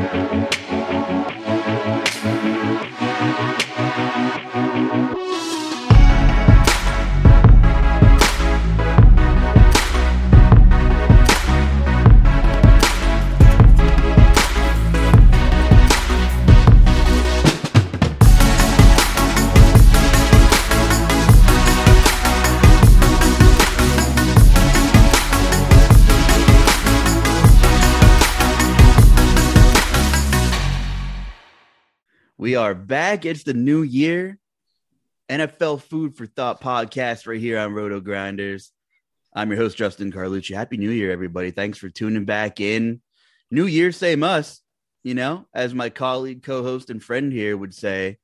We are back. It's the new year. NFL Food for Thought podcast right here on Roto Grinders. I'm your host, Justin Carlucci. Happy New Year, everybody. Thanks for tuning back in. New Year, same us. You know, as my colleague, co-host, and friend here would say,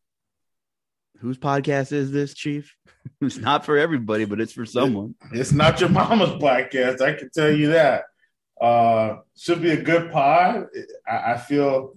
whose podcast is this, Chief? It's not for everybody, but it's for someone. It's not your mama's podcast. I can tell you that. Should be a good pod. I feel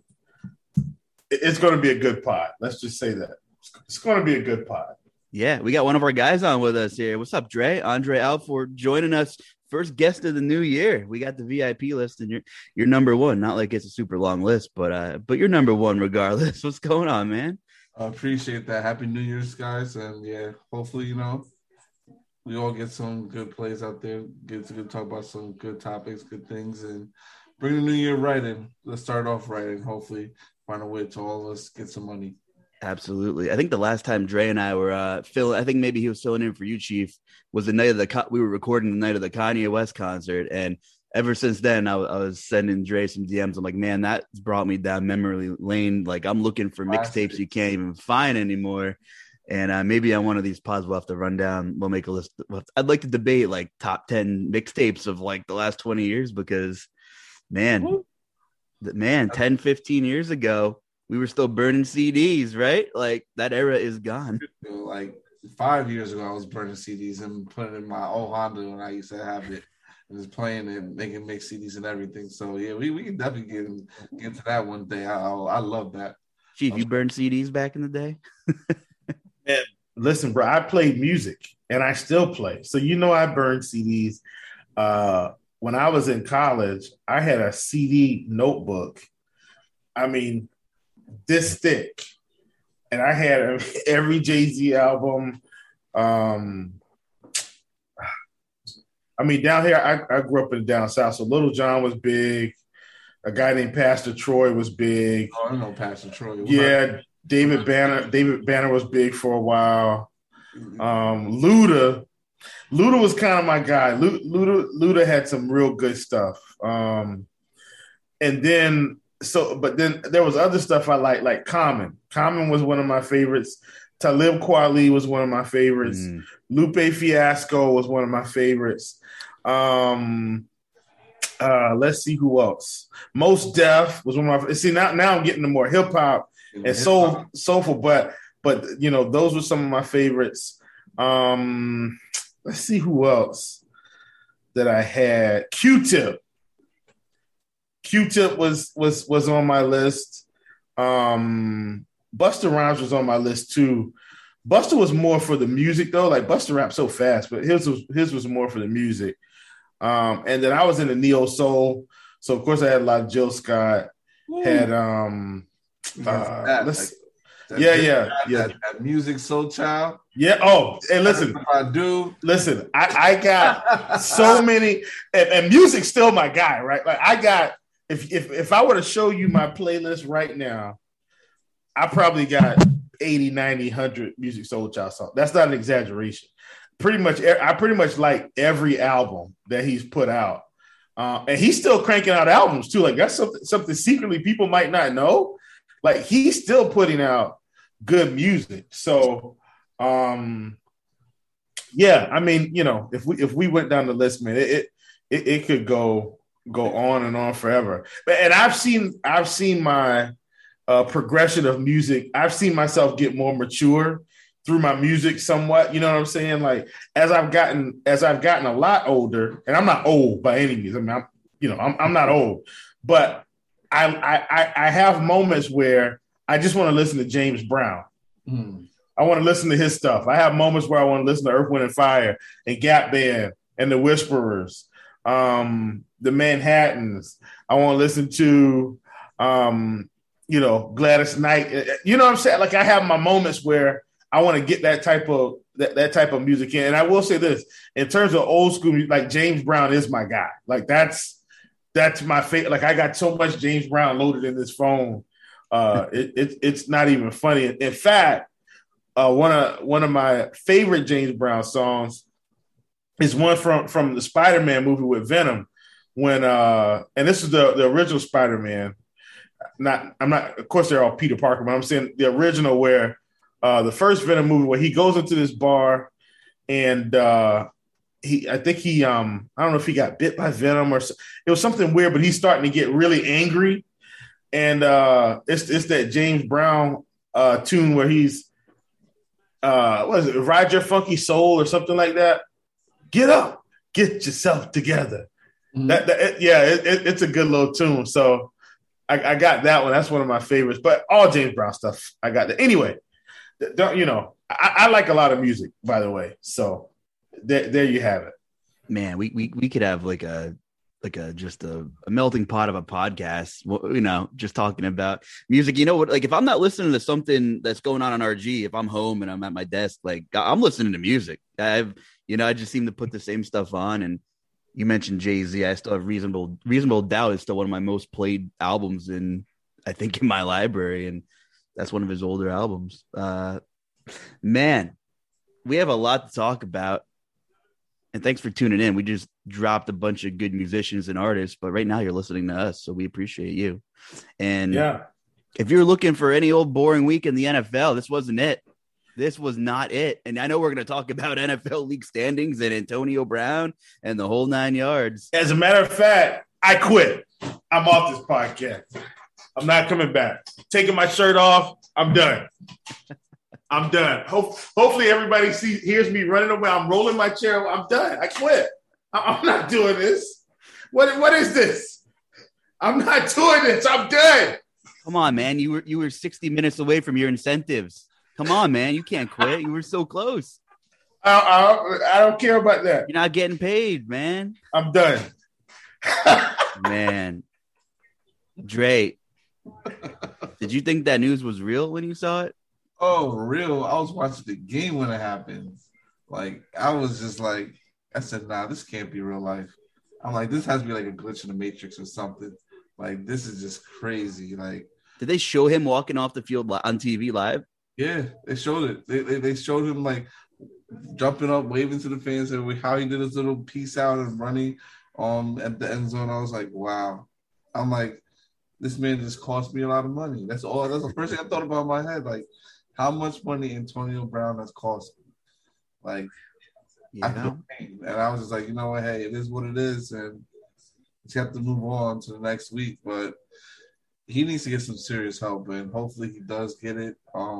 it's going to be a good pod. Let's just say that. It's going to be a good pod. Yeah, we got one of our guys on with us here. What's up, Dre? Andre Alford joining us. First guest of the new year. We got the VIP list, and you're number one. Not like it's a super long list, but you're number one regardless. What's going on, man? I appreciate that. Happy New Year's, guys. And, yeah, hopefully, we all get some good plays out there, get to talk about some good topics, good things, and bring the new year right in. Let's start off right and hopefully find a way to all of us get some money. Absolutely. I think the last time Dre and I were filling, I think maybe he was filling in for you, Chief, was the night of we were recording the night of the Kanye West concert. And ever since then, I was sending Dre some DMs. I'm like, man, that brought me down memory lane. Like, I'm looking for mixtapes you can't even find anymore. And maybe on one of these pods, we'll have to run down. We'll make a list. I'd like to debate like top 10 mixtapes of like the last 20 years because, man, 10, 15 years ago, we were still burning CDs, right? Like, that era is gone. Like 5 years ago, I was burning CDs and putting it in my old Honda when I used to have it and just playing it, making mix CDs and everything. So, yeah, we can definitely get to that one day. I love that. Chief, you burned CDs back in the day? Man, listen, bro, I played music and I still play. So, I burned CDs. When I was in college, I had a CD notebook. I mean, this thick. And I had every Jay-Z album. Down here, I grew up in down south. So Little John was big. A guy named Pastor Troy was big. Oh, I know Pastor Troy. Yeah, David Banner was big for a while. Luda was kind of my guy. Luda had some real good stuff. But then there was other stuff I like Common. Common was one of my favorites. Talib Kweli was one of my favorites. Lupe Fiasco was one of my favorites. Let's see who else. Mos Def was one of my. See now I'm getting to more hip hop and soulful, but those were some of my favorites. Let's see who else that I had. Q-Tip was on my list. Busta Rhymes was on my list too. Busta was more for the music though. Like Busta raps so fast, but his was more for the music. And then I was in the neo soul, so of course I had a lot of Jill Scott. Ooh. Had that music soul child. Yeah. Oh, and listen, I do. Listen, I got so many, and music's still my guy, right? Like I got. If I were to show you my playlist right now, I probably got 80, 90, 100 Music Soul Child songs. That's not an exaggeration. I pretty much like every album that he's put out. And he's still cranking out albums too. Like that's something secretly people might not know. Like he's still putting out good music. So, yeah, I mean, if we went down the list, man, it could go on and on forever. And I've seen my progression of music. I've seen myself get more mature through my music somewhat. You know what I'm saying? Like as I've gotten a lot older, and I'm not old by any means. I mean, I'm not old, but I have moments where I just want to listen to James Brown. I want to listen to his stuff. I have moments where I want to listen to Earth, Wind and Fire and Gap Band and the Whisperers, the Manhattans. I want to listen to Gladys Knight. You know what I'm saying? Like I have my moments where I want to get that type of music in. And I will say this, in terms of old school music, like James Brown is my guy. Like that's my favorite. Like I got so much James Brown loaded in this phone. It's not even funny. In fact, one of my favorite James Brown songs is one from the Spider-Man movie with Venom. When and this is the original Spider-Man. Of course they're all Peter Parker, but I'm saying the original where the first Venom movie where he goes into this bar and I don't know if he got bit by Venom or it was something weird, but he's starting to get really angry. And it's that James Brown tune where he's what is it, Ride Your Funky Soul or something like that. Get up, get yourself together. Mm-hmm. It's a good little tune. So I got that one. That's one of my favorites. But all James Brown stuff, I got that. Anyway, I like a lot of music, by the way. So there you have it. Man, we could have just a melting pot of a podcast, just talking about music. You know what? Like if I'm not listening to something that's going on RG, if I'm home and I'm at my desk, like I'm listening to music. I just seem to put the same stuff on. And you mentioned Jay-Z. I still have Reasonable Doubt is still one of my most played albums in my library. And that's one of his older albums. Man, we have a lot to talk about. And thanks for tuning in. We just dropped a bunch of good musicians and artists, but right now you're listening to us, so we appreciate you. And if you're looking for any old boring week in the NFL, this wasn't it. This was not it. And I know we're going to talk about NFL league standings and Antonio Brown and the whole 9 yards. As a matter of fact, I quit. I'm off this podcast. I'm not coming back. Taking my shirt off. I'm done. I'm done. Hopefully everybody hears me running away. I'm rolling my chair. I'm done. I quit. I'm not doing this. What is this? I'm not doing this. I'm done. Come on, man. You were 60 minutes away from your incentives. Come on, man. You can't quit. You were so close. I don't care about that. You're not getting paid, man. I'm done. Man. Dre, did you think that news was real when you saw it? Oh, real. I was watching the game when it happened. Like, I was just like, I said, nah, this can't be real life. I'm like, this has to be like a glitch in the Matrix or something. Like, this is just crazy. Like, did they show him walking off the field on TV live? Yeah, they showed it. They showed him like jumping up, waving to the fans, and how he did his little peace out and running at the end zone. I was like, wow. I'm like, this man just cost me a lot of money. That's the first thing I thought about in my head. Like, how much money Antonio Brown has cost me? Like, and I was just like, you know what? Hey, it is what it is, and just have to move on to the next week. But he needs to get some serious help, and hopefully he does get it.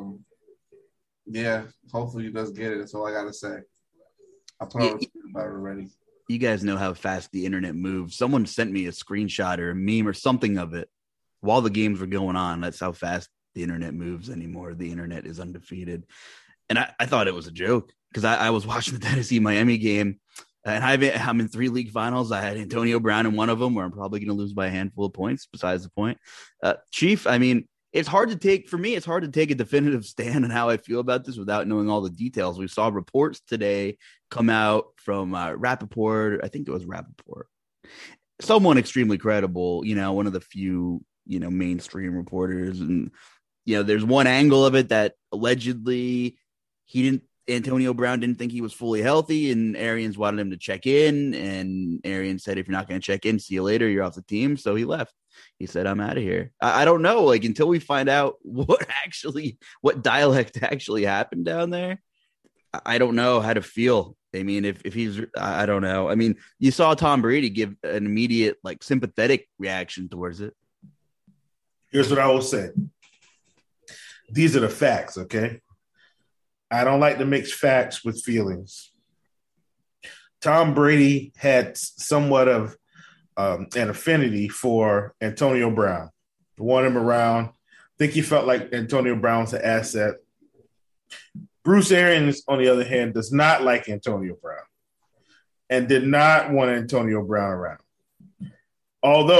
Hopefully he does get it. That's all I gotta say. I put out about it already. You guys know how fast the internet moves. Someone sent me a screenshot or a meme or something of it while the games were going on. That's how fast the internet moves anymore. The internet is undefeated. And I thought it was a joke because I was watching the Tennessee-Miami game, and I'm in 3 league finals. I had Antonio Brown in one of them where I'm probably going to lose by a handful of points, besides the point. Chief, I mean, it's hard to take a definitive stand on how I feel about this without knowing all the details. We saw reports today come out from Rappaport. I think it was Rappaport. Someone extremely credible, one of the few, mainstream reporters. And, there's one angle of it that allegedly Antonio Brown didn't think he was fully healthy, and Arians wanted him to check in, and Arians said, if you're not going to check in, see you later, you're off the team. So he left. He said, I'm out of here. I don't know, like, until we find out what dialect actually happened down there, I don't know how to feel. I mean, if he's, I don't know. I mean, you saw Tom Brady give an immediate, like, sympathetic reaction towards it. Here's what I will say. These are the facts, okay? I don't like to mix facts with feelings. Tom Brady had somewhat of an affinity for Antonio Brown. Wanted him around. I think he felt like Antonio Brown's an asset. Bruce Arians, on the other hand, does not like Antonio Brown and did not want Antonio Brown around. Although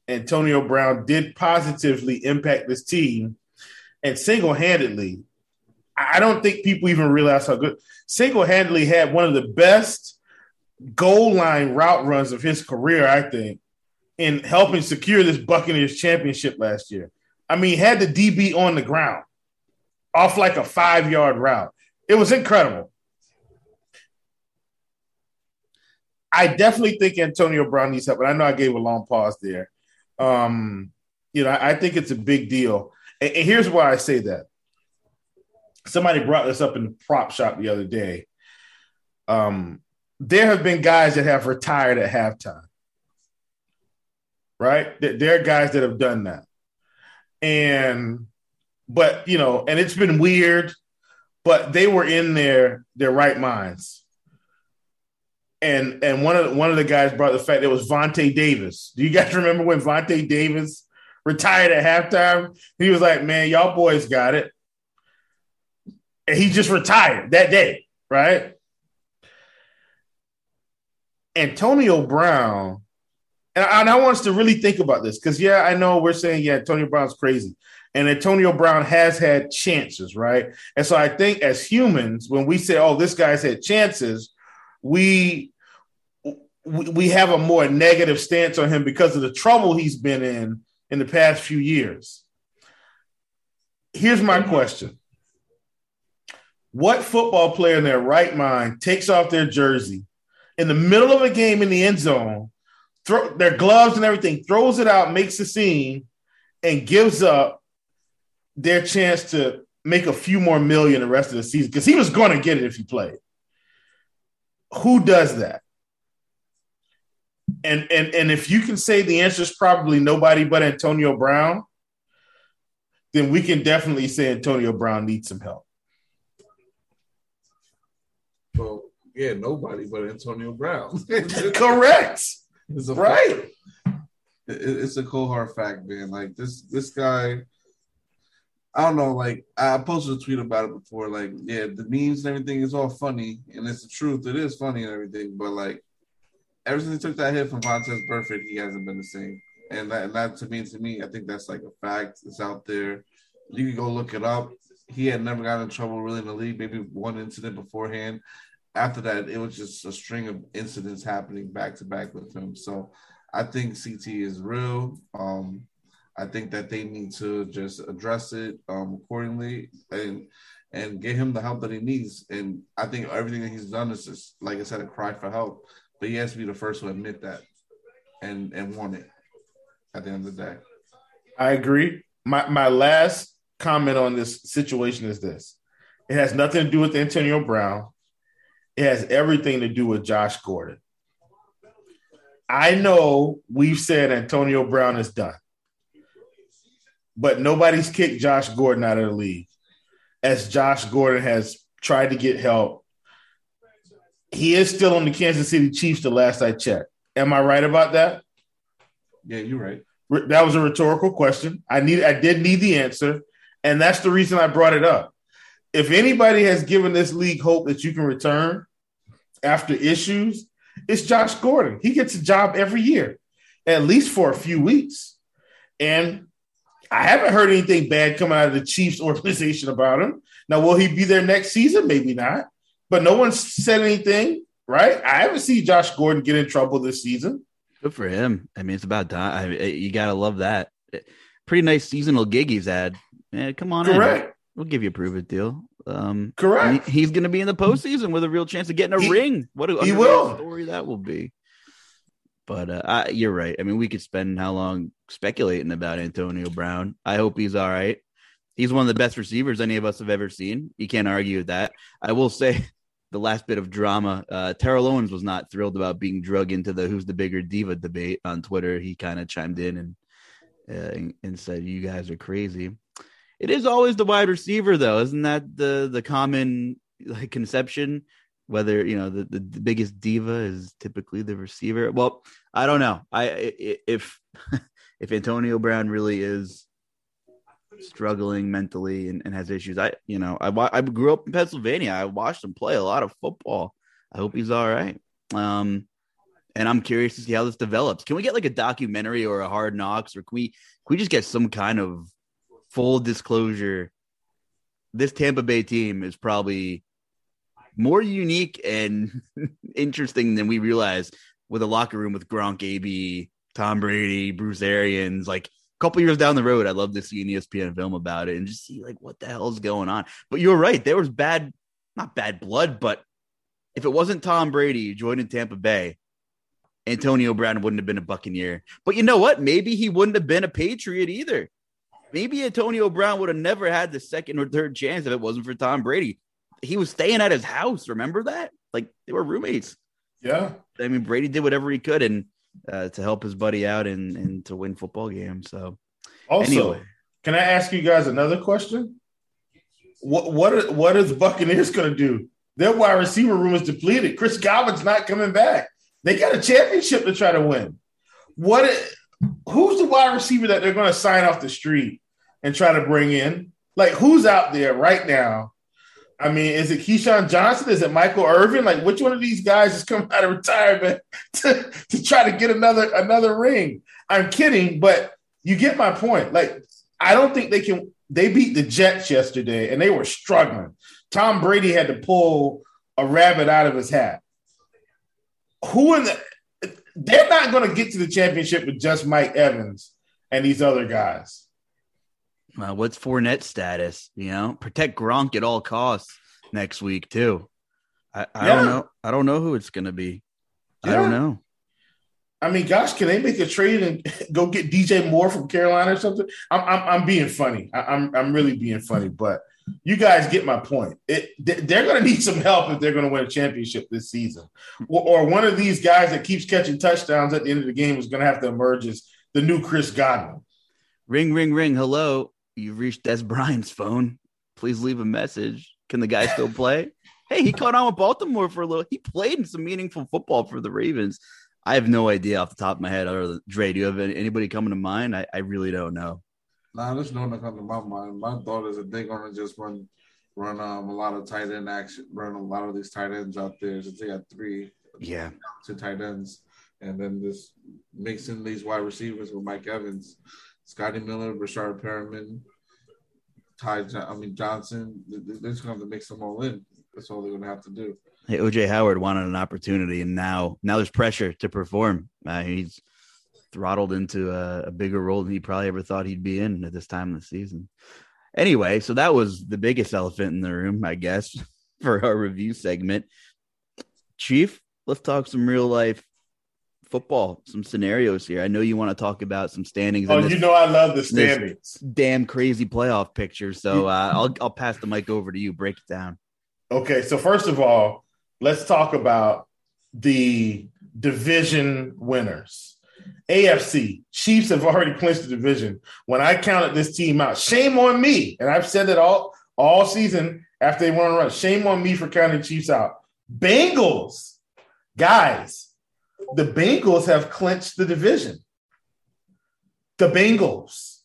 Antonio Brown did positively impact this team, and single-handedly, I don't think people even realize how good. Single-handedly had one of the best goal line route runs of his career, I think, in helping secure this Buccaneers championship last year. I mean, he had the DB on the ground off like a 5-yard route. It was incredible. I definitely think Antonio Brown needs help, and I know I gave a long pause there. I think it's a big deal. And here's why I say that. Somebody brought this up in the prop shop the other day. There have been guys that have retired at halftime, right? There are guys that have done that. And it's been weird, but they were in their right minds. And one of the guys brought the fact it was Vontae Davis. Do you guys remember when Vontae Davis retired at halftime? He was like, man, y'all boys got it. And he just retired that day, right? Antonio Brown, and I want us to really think about this because, I know we're saying, Antonio Brown's crazy. And Antonio Brown has had chances, right? And so I think as humans, when we say, oh, this guy's had chances, we have a more negative stance on him because of the trouble he's been in the past few years. Here's my question. What football player in their right mind takes off their jersey in the middle of a game in the end zone, their gloves and everything, throws it out, makes a scene, and gives up their chance to make a few more million the rest of the season? Because he was going to get it if he played. Who does that? And if you can say the answer is probably nobody but Antonio Brown, then we can definitely say Antonio Brown needs some help. Well, nobody but Antonio Brown. Correct. Right. It's a cold hard fact, man. Like this guy, I don't know, like I posted a tweet about it before. Like, the memes and everything is all funny, and it's the truth. It is funny and everything, but like ever since he took that hit from Vontaze Burfict, he hasn't been the same. And that to me, I think that's like a fact. It's out there. You can go look it up. He had never gotten in trouble really in the league, maybe one incident beforehand. After that, it was just a string of incidents happening back to back with him. So I think CT is real. I think that they need to just address it accordingly and get him the help that he needs. And I think everything that he's done is just, like I said, a cry for help. But he has to be the first to admit that and want it at the end of the day. I agree. My last comment on this situation is this. It has nothing to do with Antonio Brown. It has everything to do with Josh Gordon. I know we've said Antonio Brown is done, but nobody's kicked Josh Gordon out of the league as Josh Gordon has tried to get help. He is still on the Kansas City Chiefs the last I checked. Am I right about that? Yeah, you're right. That was a rhetorical question. I did need the answer, and that's the reason I brought it up. If anybody has given this league hope that you can return after issues, it's Josh Gordon. He gets a job every year, at least for a few weeks. And I haven't heard anything bad coming out of the Chiefs organization about him. Now, will he be there next season? Maybe not. But no one's said anything, right? I haven't seen Josh Gordon get in trouble this season. Good for him. I mean, it's about time. You got to love that. Pretty nice seasonal gig he's had. Yeah, come on. Correct. In. We'll give you a prove it deal. Correct. He's going to be in the postseason with a real chance of getting a ring. What a story that will be. But you're right. I mean, we could spend how long speculating about Antonio Brown. I hope he's all right. He's one of the best receivers any of us have ever seen. You can't argue with that. I will say the last bit of drama, Terrell Owens was not thrilled about being drugged into the who's the bigger diva debate on Twitter. He kind of chimed in and said, you guys are crazy. It is always the wide receiver, though. Isn't that the common conception? Whether, the biggest diva is typically the receiver. Well, I don't know. If Antonio Brown really is struggling mentally and has issues, I grew up in Pennsylvania. I watched him play a lot of football. I hope he's all right. And And I'm curious to see how this develops. Can we get like a documentary or a Hard Knocks, or can we just get some kind of full disclosure? This Tampa Bay team is probably more unique and interesting than we realize, with a locker room with Gronk, AB, Tom Brady, Bruce Arians. Like, a couple years down the road, I'd love to see an ESPN film about it and just see like what the hell is going on. But you're right. There was not bad blood, but if it wasn't Tom Brady joining Tampa Bay, Antonio Brown wouldn't have been a Buccaneer. But you know what? Maybe he wouldn't have been a Patriot either. Maybe Antonio Brown would have never had the second or third chance if it wasn't for Tom Brady. He was staying at his house. Remember that? Like, they were roommates. Yeah. I mean, Brady did whatever he could and to help his buddy out and to win football games. So, also, anyway. Can I ask you guys another question? What is Buccaneers going to do? Their wide receiver room is depleted. Chris Godwin's not coming back. They got a championship to try to win. Who's the wide receiver that they're going to sign off the street and try to bring in? Like, who's out there right now? I mean, is it Keyshawn Johnson? Is it Michael Irvin? Like, which one of these guys is coming out of retirement to try to get another ring? I'm kidding, but you get my point. Like, I don't think they can. They beat the Jets yesterday, and they were struggling. Tom Brady had to pull a rabbit out of his hat. They're not going to get to the championship with just Mike Evans and these other guys. What's Fournette's status? Protect Gronk at all costs next week too. I don't know. I don't know who it's going to be. Yeah. I don't know. I mean, gosh, can they make a trade and go get DJ Moore from Carolina or something? I'm being funny. I'm really being funny, but you guys get my point. They're going to need some help if they're going to win a championship this season. Or one of these guys that keeps catching touchdowns at the end of the game is going to have to emerge as the new Chris Godwin. Ring, ring, ring. Hello. You've reached Des Bryant's phone. Please leave a message. Can the guy still play? Hey, he caught on with Baltimore for a little. He played in some meaningful football for the Ravens. I have no idea off the top of my head. Other than Dre, do you have anybody coming to mind? I really don't know. Nah, there's no one that comes to my mind. My thought is that they're going to just run a lot of tight end action, run a lot of these tight ends out there. Since they got two tight ends, and then just mixing these wide receivers with Mike Evans, Scotty Miller, Rashard Perriman, Johnson. They're just going to mix them all in. That's all they're going to have to do. Hey, OJ Howard wanted an opportunity, and now there's pressure to perform. He's throttled into a bigger role than he probably ever thought he'd be in at this time of the season. Anyway, so that was the biggest elephant in the room, I guess, for our review segment. Chief, let's talk some real life football, some scenarios here. I know you want to talk about some standings. Oh, I love the standings. Damn crazy playoff picture. So I'll pass the mic over to you. Break it down. Okay, so first of all, let's talk about the division winners. AFC, Chiefs have already clinched the division. When I counted this team out, shame on me. And I've said it all season after they won a run. Shame on me for counting Chiefs out. Bengals, guys, the Bengals have clinched the division. The Bengals.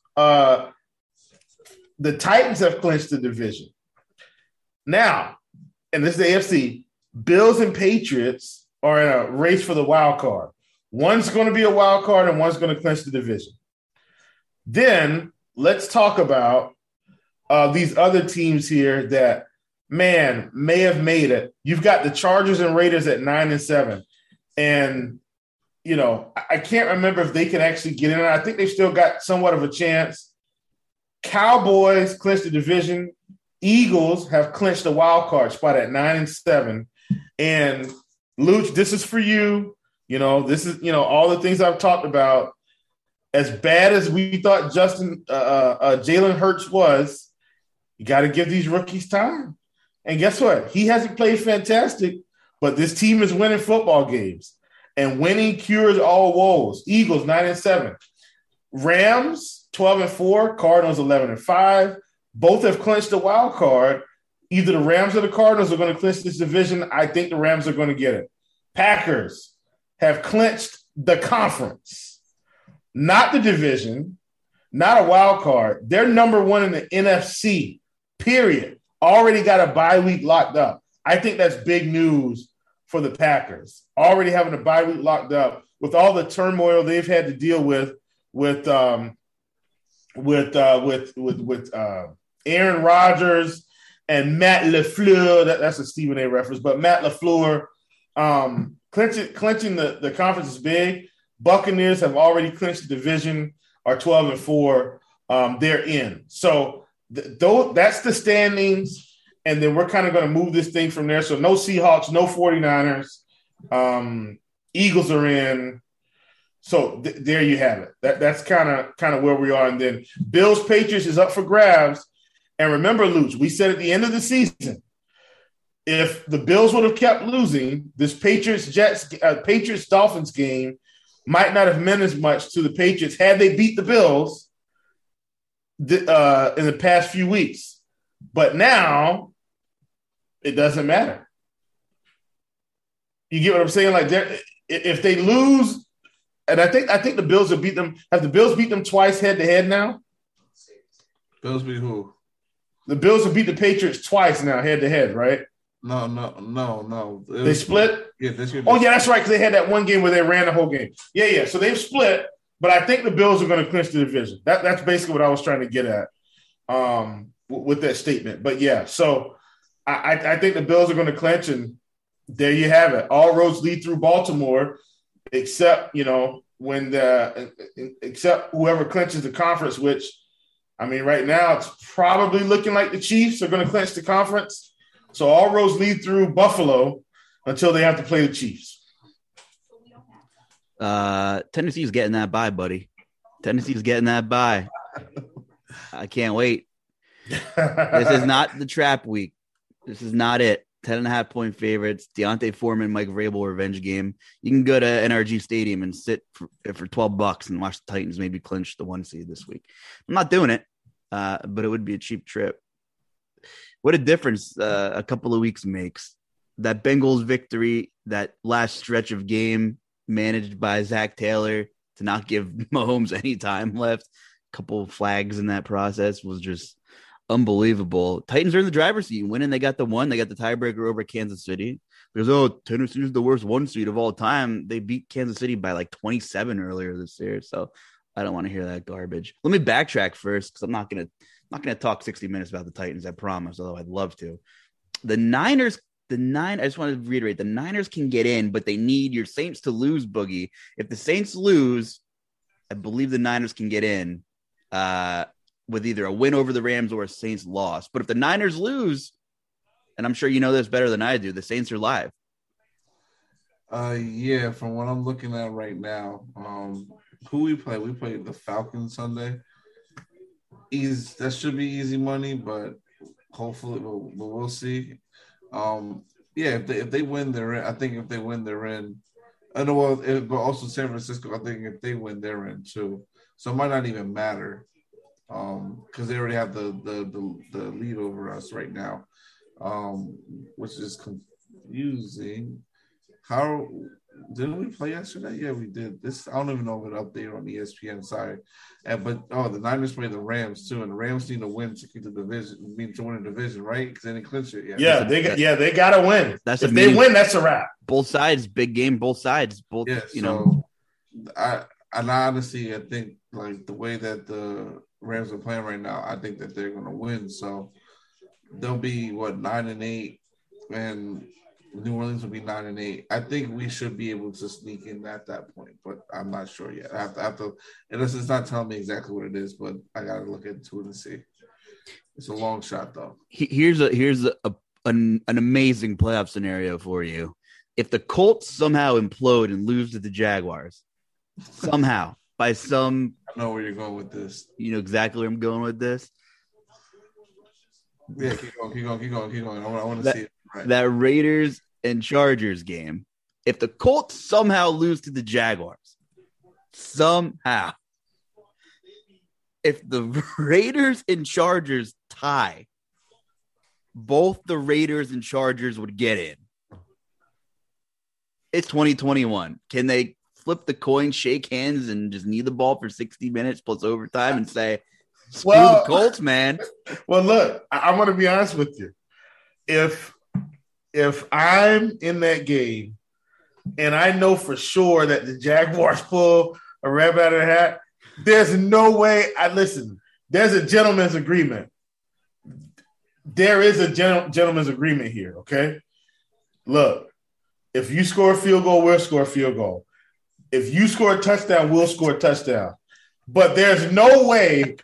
The Titans have clinched the division. Now, and this is the AFC, Bills and Patriots are in a race for the wild card. One's going to be a wild card and one's going to clinch the division. Then let's talk about these other teams here that, man, may have made it. You've got the Chargers and Raiders at 9-7. And, I can't remember if they can actually get in. I think they've still got somewhat of a chance. Cowboys clinched the division. Eagles have clinched the wild card spot at 9-7. And, Luch, this is for you. This is, all the things I've talked about. As bad as we thought Jalen Hurts was, you got to give these rookies time. And guess what? He hasn't played fantastic, but this team is winning football games. And winning cures all woes. Eagles, 9-7. Rams, 12-4. Cardinals, 11-5. Both have clinched the wild card. Either the Rams or the Cardinals are going to clinch this division. I think the Rams are going to get it. Packers have clinched the conference, not the division, not a wild card. They're number one in the NFC, period. Already got a bye week locked up. I think that's big news for the Packers. Already having a bye week locked up with all the turmoil they've had to deal with Aaron Rodgers and Matt LaFleur. That's a Stephen A. reference, but Matt LaFleur clinching the conference is big. Buccaneers have already clinched the division, are 12-4. They're in. So that's the standings. And then we're kind of going to move this thing from there. So no Seahawks, no 49ers. Eagles are in. So there you have it. That's kind of where we are. And then Bills Patriots is up for grabs. And remember, Luch, we said at the end of the season, if the Bills would have kept losing, this Patriots Dolphins game might not have meant as much to the Patriots had they beat the Bills in the past few weeks. But now it doesn't matter. You get what I'm saying? Like, if they lose, and I think the Bills have beat them. Have the Bills beat them twice head to head now? Bills beat who? The Bills have beat the Patriots twice now head to head, right? No. They split? Yeah, this year. Oh, yeah, that's right, because they had that one game where they ran the whole game. Yeah. So they've split, but I think the Bills are going to clinch the division. That's basically what I was trying to get at with that statement. But, yeah, so I think the Bills are going to clinch, and there you have it. All roads lead through Baltimore, except whoever clinches the conference, which, I mean, right now it's probably looking like the Chiefs are going to clinch the conference. So all roads lead through Buffalo until they have to play the Chiefs. Tennessee's getting that bye, buddy. Tennessee's getting that bye. I can't wait. This is not the trap week. This is not it. 10.5-point favorites. Deontay Foreman, Mike Vrabel revenge game. You can go to NRG Stadium and sit for $12 and watch the Titans maybe clinch the 1 seed this week. I'm not doing it, but it would be a cheap trip. What a difference a couple of weeks makes. That Bengals victory, that last stretch of game managed by Zach Taylor to not give Mahomes any time left. A couple of flags in that process was just unbelievable. Titans are in the driver's seat. Winning, they got the one. They got the tiebreaker over Kansas City. Because, Tennessee's the worst 1 seed of all time. They beat Kansas City by like 27 earlier this year. So I don't want to hear that garbage. Let me backtrack first, because I'm not gonna talk 60 minutes about the Titans, I promise, although I'd love to. The Niners, I just want to reiterate, the Niners can get in, but they need your Saints to lose, Boogie. If the Saints lose, I believe the Niners can get in with either a win over the Rams or a Saints loss. But if the Niners lose, and I'm sure you know this better than I do, the Saints are live. Yeah, from what I'm looking at right now, who we play? We play the Falcons Sunday. That should be easy money, but hopefully we'll see. If they win, they're in. I think if they win, they're in. I know, but also San Francisco, I think if they win, they're in too. So it might not even matter because they already have the lead over us right now, which is confusing. How didn't we play yesterday? Yeah, we did. I don't even know what update on ESPN. Sorry, but the Niners play the Rams too, and the Rams need to win to keep the division. To win a division, right? Because they didn't clinch it yet. They got to win. If they win, that's a wrap. Both sides, big game. Both sides. Yeah. I honestly, I think like the way that the Rams are playing right now, I think that they're going to win. So they'll be 9-8, and New Orleans will be 9-8. I think we should be able to sneak in at that point, but I'm not sure yet. I have to. It's not telling me exactly what it is, but I got to look into it and see. It's a long shot, though. Here's an amazing playoff scenario for you. If the Colts somehow implode and lose to the Jaguars, somehow by some, I know where you're going with this. You know exactly where I'm going with this. Yeah, keep going. I want to see it. Right. That Raiders and Chargers game, if the Colts somehow lose to the Jaguars, if the Raiders and Chargers tie, both the Raiders and Chargers would get in. It's 2021. Can they flip the coin, shake hands, and just knee the ball for 60 minutes plus overtime and say, screw the Colts, man? Well, look, I want to be honest with you. If if I'm in that game and I know for sure that the Jaguars pull a rabbit out of the hat, there's no way. There's a gentleman's agreement. There is a gentleman's agreement here, okay? Look, if you score a field goal, we'll score a field goal. If you score a touchdown, we'll score a touchdown. But there's no way.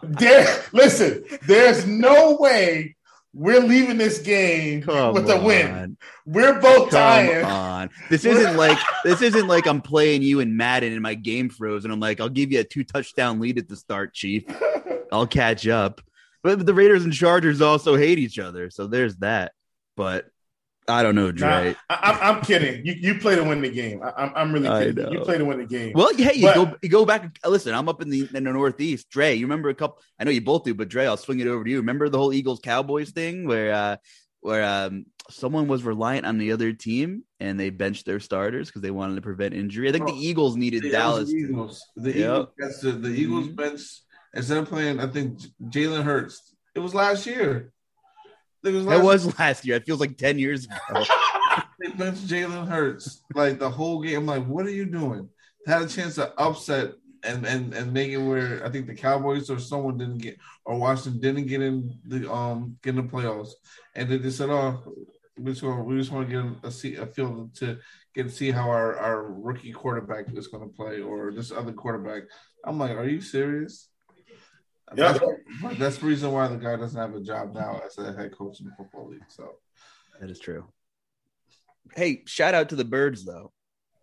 There's no way we're leaving this game with a win. We're both tying. This isn't like I'm playing you in Madden and my game froze and I'm like, I'll give you a 2-touchdown lead at the start, Chief. I'll catch up. But the Raiders and Chargers also hate each other, so there's that. But I don't know, Dre. I'm kidding. You play to win the game. I'm really kidding. You play to win the game. Well, hey, you go back. Listen, I'm up in the Northeast. Dre, you remember a couple? I know you both do, but Dre, I'll swing it over to you. Remember the whole Eagles Cowboys thing where someone was reliant on the other team and they benched their starters because they wanted to prevent injury. I think the Eagles needed Dallas. The Eagles benched instead of playing. I think Jalen Hurts. It was last year. It was last year. It feels like 10 years ago. They benched Jalen Hurts like the whole game. I'm like, what are you doing? Had a chance to upset and make it where I think the Cowboys or someone didn't get or Washington didn't get in the playoffs, and they just said, "Oh, we just want to get a feel to see how our rookie quarterback is going to play or this other quarterback." I'm like, are you serious? Yeah. That's the reason why the guy doesn't have a job now as a head coach in the football league. So that is true. Hey, shout out to the Birds, though.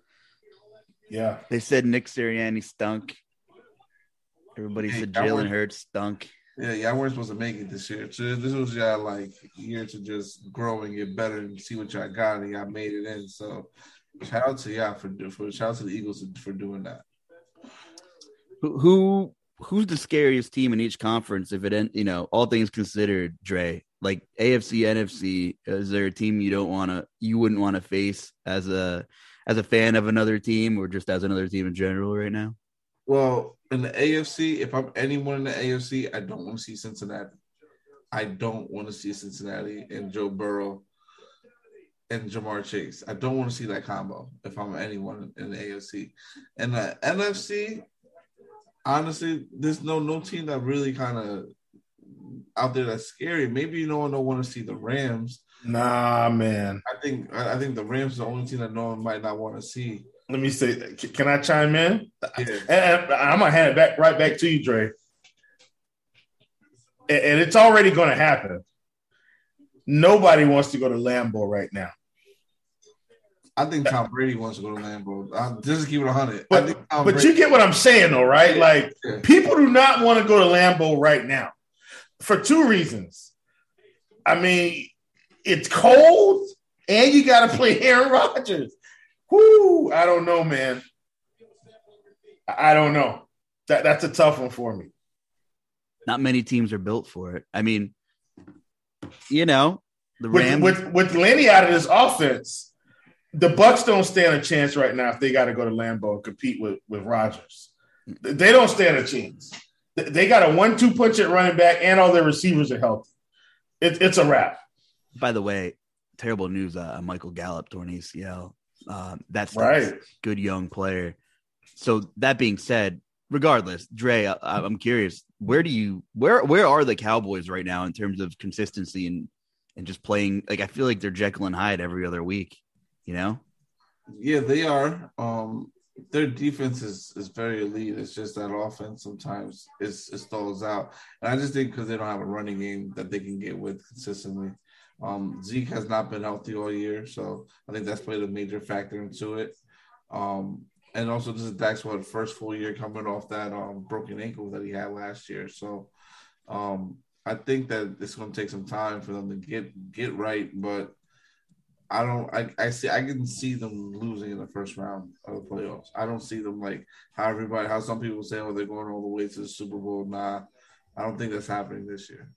Yeah. They said Nick Sirianni stunk. Everybody said Jalen Hurts stunk. Yeah, y'all weren't supposed to make it this year. So this was y'all like year to just grow and get better and see what y'all got, and y'all made it in. So shout out to y'all shout out to the Eagles for doing that. Who's the scariest team in each conference? If it, all things considered, Dre, like AFC, NFC, is there a team you wouldn't want to face as a fan of another team or just as another team in general right now? Well, in the AFC, if I'm anyone in the AFC, I don't want to see Cincinnati. I don't want to see Cincinnati and Joe Burrow and Jamar Chase. I don't want to see that combo if I'm anyone in the AFC. And the NFC, honestly, there's no team that really kind of out there that's scary. Maybe no one don't want to see the Rams. Nah, man. I think the Rams are the only team that no one might not want to see. Let me say, can I chime in? Yeah. And I'm gonna hand it right back to you, Dre. And it's already going to happen. Nobody wants to go to Lambeau right now. I think Tom Brady wants to go to Lambeau. Just keep it 100. But you get what I'm saying, though, right? Yeah. Like, people do not want to go to Lambeau right now for two reasons. I mean, it's cold, and you got to play Aaron Rodgers. Whoo! I don't know, man. I don't know. That's a tough one for me. Not many teams are built for it. I mean, the Rams with Lenny out of this offense, the Bucs don't stand a chance right now if they got to go to Lambeau and compete with Rodgers. They don't stand a chance. They got a 1-2 punch at running back, and all their receivers are healthy. It's a wrap. By the way, terrible news. Michael Gallup torn ACL. That's right. Good young player. So that being said, regardless, Dre, I'm curious. Where are the Cowboys right now in terms of consistency and just playing? Like, I feel like they're Jekyll and Hyde every other week. Yeah, they are. Their defense is very elite. It's just that offense sometimes it stalls out, and I just think because they don't have a running game that they can get with consistently. Zeke has not been healthy all year, so I think that's played a major factor into it. And also, this is Dak's first full year coming off that broken ankle that he had last year. So I think that it's going to take some time for them to get right, but I can see them losing in the first round of the playoffs. I don't see them like how some people say, oh, they're going all the way to the Super Bowl. Nah, I don't think that's happening this year.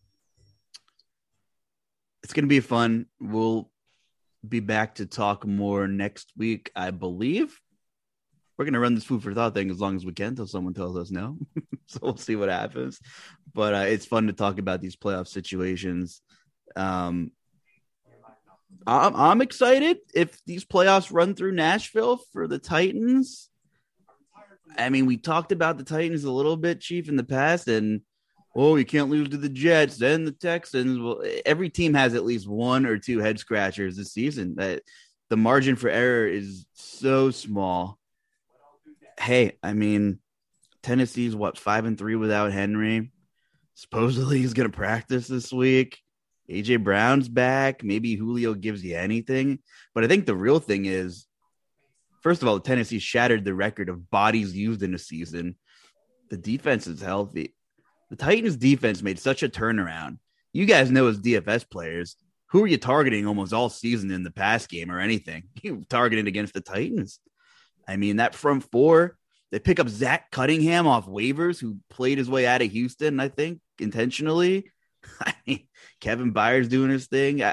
It's going to be fun. We'll be back to talk more next week, I believe. We're going to run this food for thought thing as long as we can until someone tells us no. So we'll see what happens. But it's fun to talk about these playoff situations. I'm excited if these playoffs run through Nashville for the Titans. I mean, we talked about the Titans a little bit, Chief, in the past, and you can't lose to the Jets, then the Texans. Well, every team has at least one or two head scratchers this season. That the margin for error is so small. Hey, I mean, Tennessee's 5-3 without Henry. Supposedly he's going to practice this week. AJ Brown's back. Maybe Julio gives you anything. But I think the real thing is, first of all, Tennessee shattered the record of bodies used in a season. The defense is healthy. The Titans defense made such a turnaround. You guys know as DFS players, who are you targeting almost all season in the pass game or anything? You targeted against the Titans. I mean, that front four, they pick up Zach Cunningham off waivers, who played his way out of Houston, I think, intentionally. I mean, Kevin Byers doing his thing.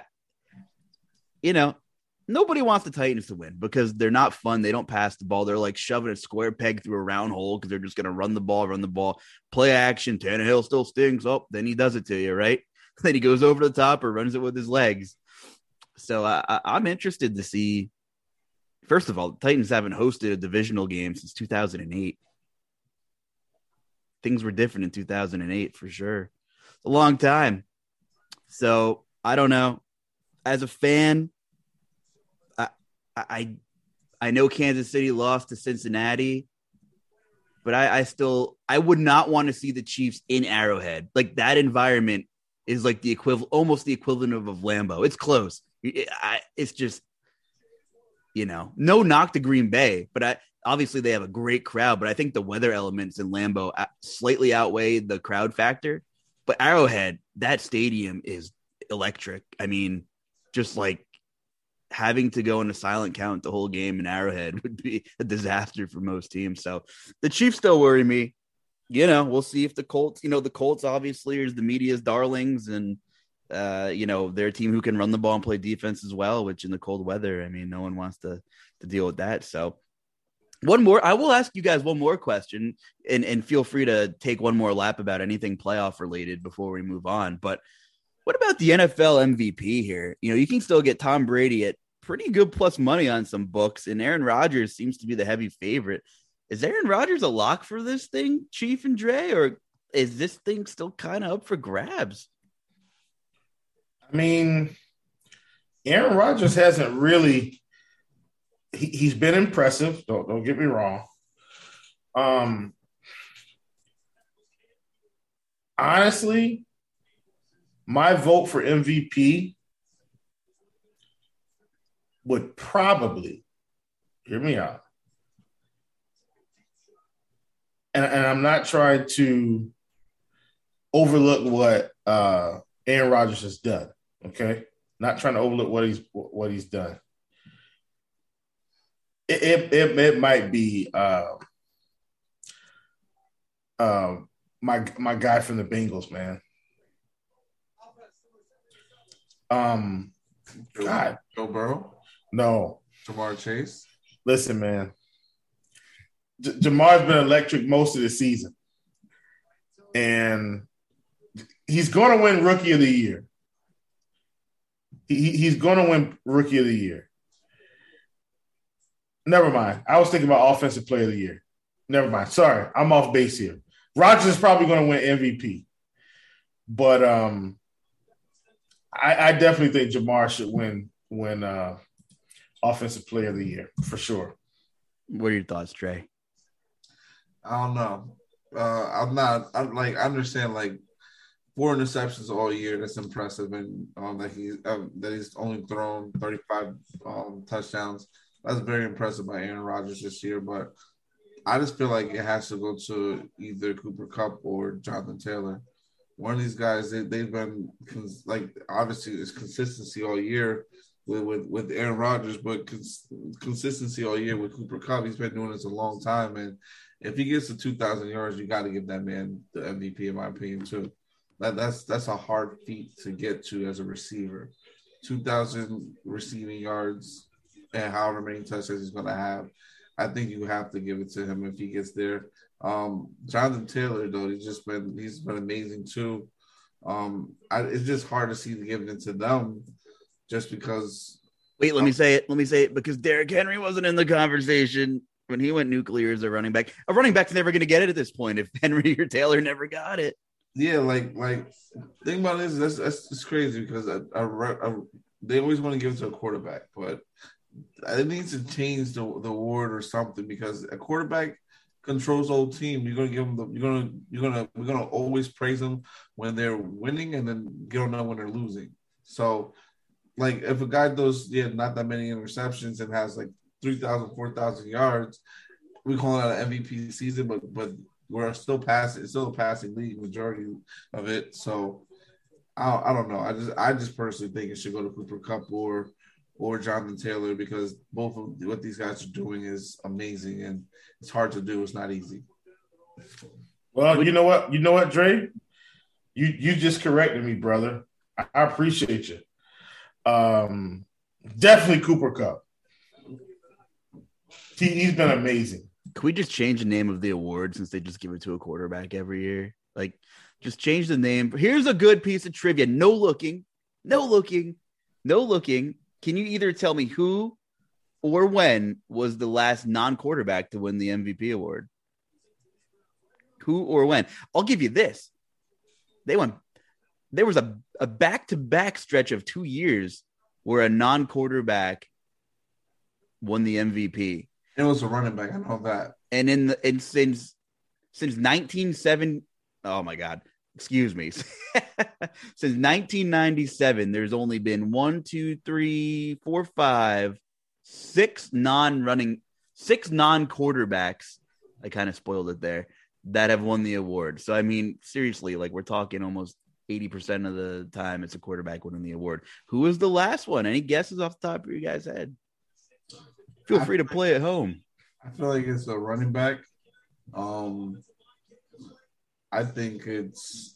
Nobody wants the Titans to win because they're not fun. They don't pass the ball. They're like shoving a square peg through a round hole because they're just going to run the ball, play action. Tannehill still stinks. Oh, then he does it to you, right? Then he goes over the top or runs it with his legs. So I'm interested to see. First of all, the Titans haven't hosted a divisional game since 2008. Things were different in 2008 for sure. A long time. So I don't know. As a fan, I know Kansas City lost to Cincinnati, but I would not want to see the Chiefs in Arrowhead. Like that environment is like the equivalent, almost the equivalent of Lambeau. It's close. It's just, no knock to Green Bay, but obviously they have a great crowd, but I think the weather elements in Lambeau slightly outweigh the crowd factor. But Arrowhead, that stadium is electric. I mean, just like having to go in a silent count the whole game in Arrowhead would be a disaster for most teams. So the Chiefs still worry me. We'll see if the Colts, the Colts obviously are the media's darlings and, they're a team who can run the ball and play defense as well, which in the cold weather, I mean, no one wants to deal with that. So I will ask you guys one more question and feel free to take one more lap about anything playoff related before we move on. But what about the NFL MVP here? You can still get Tom Brady at pretty good plus money on some books, and Aaron Rodgers seems to be the heavy favorite. Is Aaron Rodgers a lock for this thing, Chief and Dre, or is this thing still kind of up for grabs? I mean, Aaron Rodgers hasn't really. He's been impressive. Don't get me wrong. Honestly, my vote for MVP would probably, hear me out, and I'm not trying to overlook what Aaron Rodgers has done. Okay, not trying to overlook what he's done. It might be my guy from the Bengals, man. God, Joe Burrow? No. Ja'Marr Chase? Listen, man. Jamar's been electric most of the season, and he's going to win Rookie of the Year. He's going to win Rookie of the Year. Never mind. I was thinking about Offensive Player of the Year. Never mind. Sorry, I'm off base here. Rodgers is probably going to win MVP, but I definitely think Ja'Marr should win Offensive Player of the Year for sure. What are your thoughts, Trey? I don't know. I understand 4 interceptions all year. That's impressive, and that he's only thrown 35 touchdowns. That's very impressive by Aaron Rodgers this year. But I just feel like it has to go to either Cooper Kupp or Jonathan Taylor. One of they've been obviously it's consistency all year with Aaron Rodgers, but consistency all year with Cooper Kupp. He's been doing this a long time, and if he gets to 2,000 yards, you got to give that man the MVP, in my opinion, too. That's a hard feat to get to as a receiver. 2,000 receiving yards and however many touchdowns he's going to have. I think you have to give it to him if he gets there. Jonathan Taylor, though, he's been amazing too. It's just hard to see giving it to them, just because Wait, let me say it. Let me say it because Derrick Henry wasn't in the conversation when he went nuclear as a running back. A running back's never going to get it at this point if Henry or Taylor never got it. Yeah, like think about this. That's crazy because they always want to give it to a quarterback, but it needs to change the award or something because a quarterback controls the whole team. You're gonna give them we're gonna always praise them when they're winning, and then you don't know when they're losing. So, like if a guy does not that many interceptions and has like 3,000, 4,000 yards, we call it an MVP season, but we're still passing. It's still a passing league, majority of it. So I don't know. I just personally think it should go to Cooper Kupp or Jonathan Taylor because both of what these guys are doing is amazing and it's hard to do. It's not easy. Well, you know what, Dre? You just corrected me, brother. I appreciate you. Definitely Cooper Kupp. He's been amazing. Can we just change the name of the award since they just give it to a quarterback every year? Like, just change the name. Here's a good piece of trivia. No looking. Can you either tell me who or when was the last non-quarterback to win the MVP award? Who or when? I'll give you this. There was a back-to-back stretch of 2 years where a non-quarterback won the MVP. It was a running back. I know that. And since 1970, oh my God, excuse me. Since 1997, there's only been 6 non-quarterbacks. I kind of spoiled it there that have won the award. So I mean, seriously, like we're talking almost 80% of the time it's a quarterback winning the award. Who was the last one? Any guesses off the top of your guys' head? Feel free to play at home. I feel like it's a running back. I think if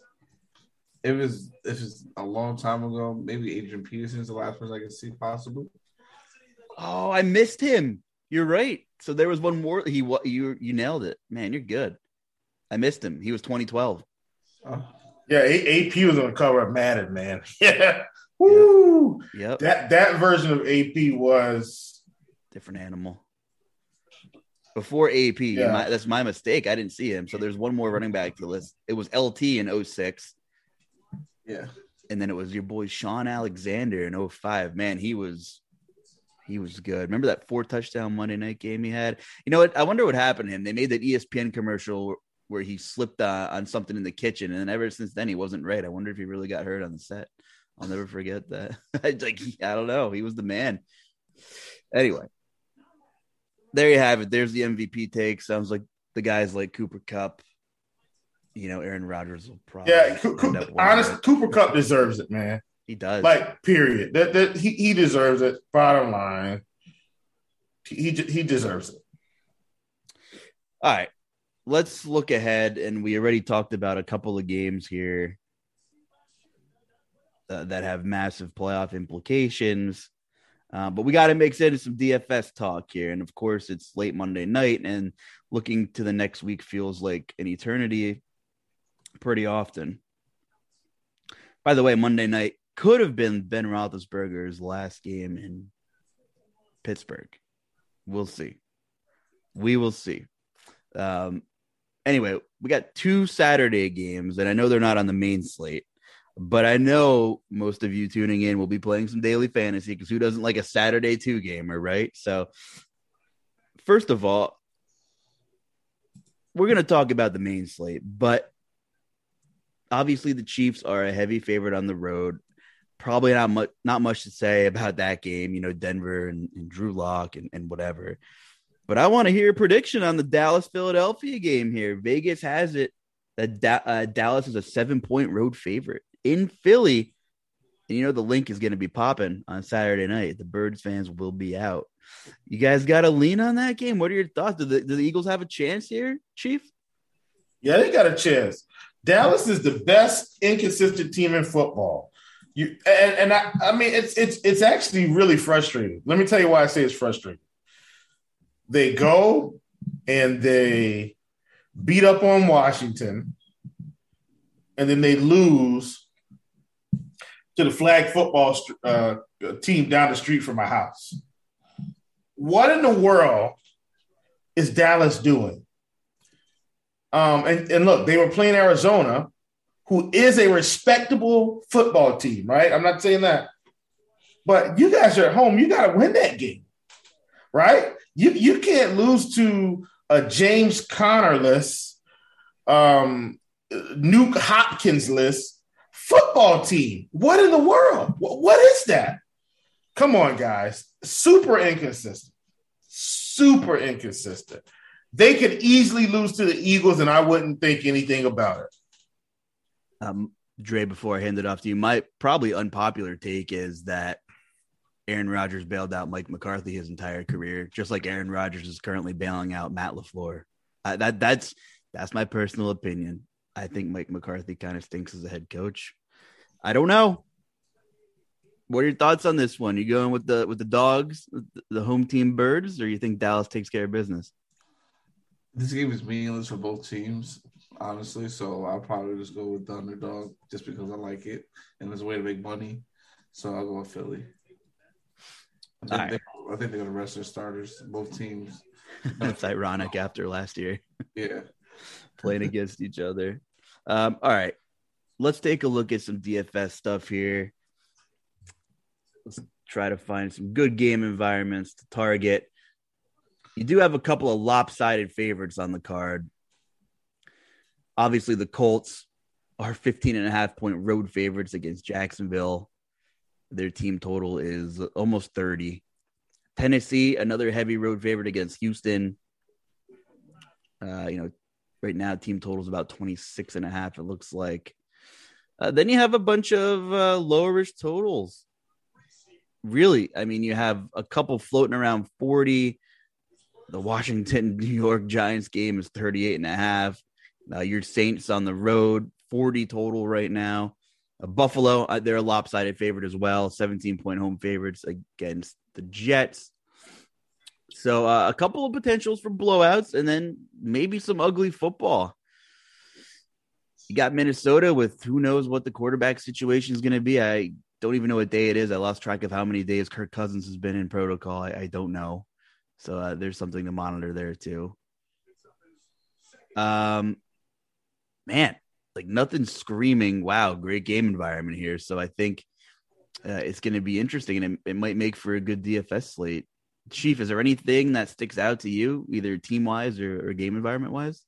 it's a long time ago, maybe Adrian Peterson's the last person I can see possible. Oh, I missed him. You're right. So there was one more. You nailed it, man. You're good. I missed him. He was 2012. Yeah, AP was on the cover of Madden, man. Yeah. Woo. Yep. That version of AP was different animal. Before AP, that's my mistake. I didn't see him. So there's one more running back to the list. It was LT in 06. Yeah. And then it was your boy Sean Alexander in 05. Man, he was good. Remember that 4-touchdown Monday night game he had? You know what? I wonder what happened to him. They made that ESPN commercial where he slipped on something in the kitchen. And then ever since then, he wasn't right. I wonder if he really got hurt on the set. I'll never forget that. I don't know. He was the man. Anyway. There you have it. There's the MVP take. Sounds like the guys like Cooper Kupp. You know, Aaron Rodgers will probably. Yeah, honestly, Cooper Kupp deserves it, man. He does. Like, period. He deserves it. Bottom line, he deserves it. All right, let's look ahead, and we already talked about a couple of games here that have massive playoff implications. But we got to mix in some DFS talk here. And of course, it's late Monday night, and looking to the next week feels like an eternity pretty often. By the way, Monday night could have been Ben Roethlisberger's last game in Pittsburgh. We'll see. We will see. Anyway, we got 2 Saturday games, and I know they're not on the main slate. But I know most of you tuning in will be playing some daily fantasy because who doesn't like a Saturday 2 gamer, right? So first of all, we're going to talk about the main slate, but obviously the Chiefs are a heavy favorite on the road. Probably not much to say about that game, you know, Denver and Drew Lock and whatever. But I want to hear a prediction on the Dallas-Philadelphia game here. Vegas has it that Dallas is a 7-point road favorite in Philly. And you know, the link is going to be popping on Saturday night. The Birds fans will be out. You guys got to lean on that game. What are your thoughts? Do the Eagles have a chance here, Chief? Yeah, they got a chance. Dallas is the best inconsistent team in football. I mean, it's actually really frustrating. Let me tell you why I say it's frustrating. They go and they beat up on Washington, and then they lose to the flag football team down the street from my house. What in the world is Dallas doing? And look, they were playing Arizona, who is a respectable football team, right? I'm not saying that. But you guys are at home. You got to win that game, right? You can't lose to a James Conner-less, Nuke Hopkins-less football team. What in the world? What is that? Come on, guys. Super inconsistent. Super inconsistent. They could easily lose to the Eagles, and I wouldn't think anything about it. Dre, before I hand it off to you, my probably unpopular take is that Aaron Rodgers bailed out Mike McCarthy his entire career, just like Aaron Rodgers is currently bailing out Matt LaFleur. That's my personal opinion. I think Mike McCarthy kind of stinks as a head coach. I don't know. What are your thoughts on this one? You going with the dogs, the home team birds, or you think Dallas takes care of business? This game is meaningless for both teams, honestly. So I'll probably just go with the underdog just because I like it and there's a way to make money. So I'll go with Philly. I think they're going to rest their starters, both teams. That's ironic after last year. Yeah. Playing against each other. All right. Let's take a look at some DFS stuff here. Let's try to find some good game environments to target. You do have a couple of lopsided favorites on the card. Obviously, the Colts are 15.5-point road favorites against Jacksonville. Their team total is almost 30. Tennessee, another heavy road favorite against Houston. Right now, team total is about 26.5, it looks like. Then you have a bunch of lowerish totals. Really, I mean, you have a couple floating around 40. The Washington-New York Giants game is 38.5. Your Saints on the road, 40 total right now. Buffalo, they're a lopsided favorite as well, 17-point home favorites against the Jets. So a couple of potentials for blowouts and then maybe some ugly football. You got Minnesota with who knows what the quarterback situation is going to be. I don't even know what day it is. I lost track of how many days Kirk Cousins has been in protocol. I don't know. So there's something to monitor there too. Man, like nothing screaming, wow, great game environment here. So I think it's going to be interesting and it might make for a good DFS slate. Chief, is there anything that sticks out to you, either team-wise or game environment-wise?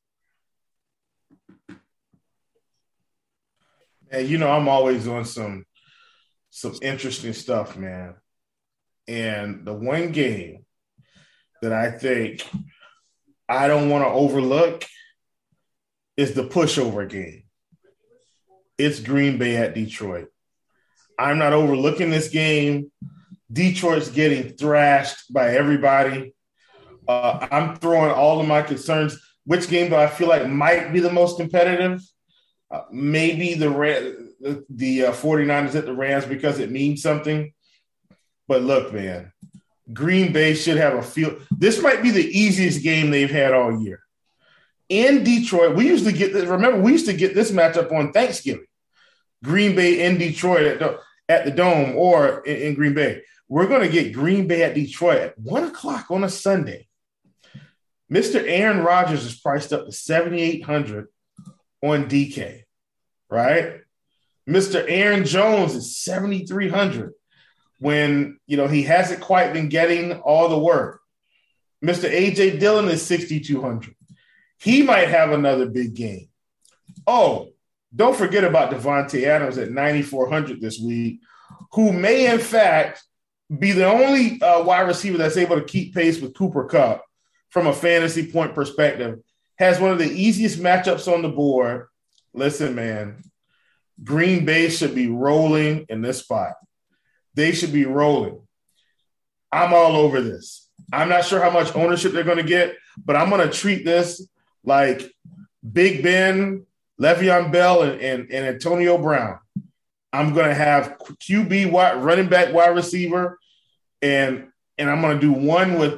And, I'm always on some interesting stuff, man. And the one game that I think I don't want to overlook is the pushover game. It's Green Bay at Detroit. I'm not overlooking this game. Detroit's getting thrashed by everybody. I'm throwing all of my concerns. Which game do I feel like might be the most competitive? Maybe the 49ers at the Rams because it means something. But look, man, Green Bay should have a feel. This might be the easiest game they've had all year. In Detroit, we usually get this. Remember, we used to get this matchup on Thanksgiving. Green Bay in Detroit at the Dome or in Green Bay. We're going to get Green Bay at Detroit at 1 o'clock on a Sunday. Mr. Aaron Rodgers is priced up to $7,800 on DK, right? Mr. Aaron Jones is $7,300 when, he hasn't quite been getting all the work. Mr. A.J. Dillon is $6,200. He might have another big game. Oh, don't forget about Devontae Adams at $9,400 this week, who may, in fact, be the only wide receiver that's able to keep pace with Cooper Kupp from a fantasy point perspective, has one of the easiest matchups on the board. Listen, man, Green Bay should be rolling in this spot. They should be rolling. I'm all over this. I'm not sure how much ownership they're going to get, but I'm going to treat this like Big Ben, Le'Veon Bell, and Antonio Brown. I'm going to have QB, running back, wide receiver, and I'm going to do one with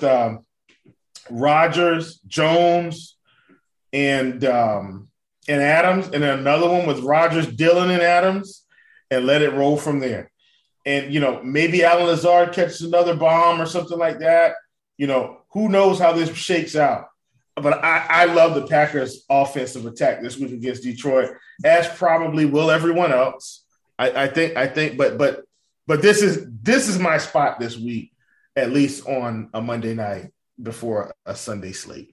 Rodgers, Jones, and Adams, and then another one with Rodgers, Dillon, and Adams. and let it roll from there. And, maybe Alan Lazard catches another bomb or something like that. Who knows how this shakes out. But I love the Packers' offensive attack this week against Detroit, as probably will everyone else. I think, but this is my spot this week, at least on a Monday night before a Sunday slate.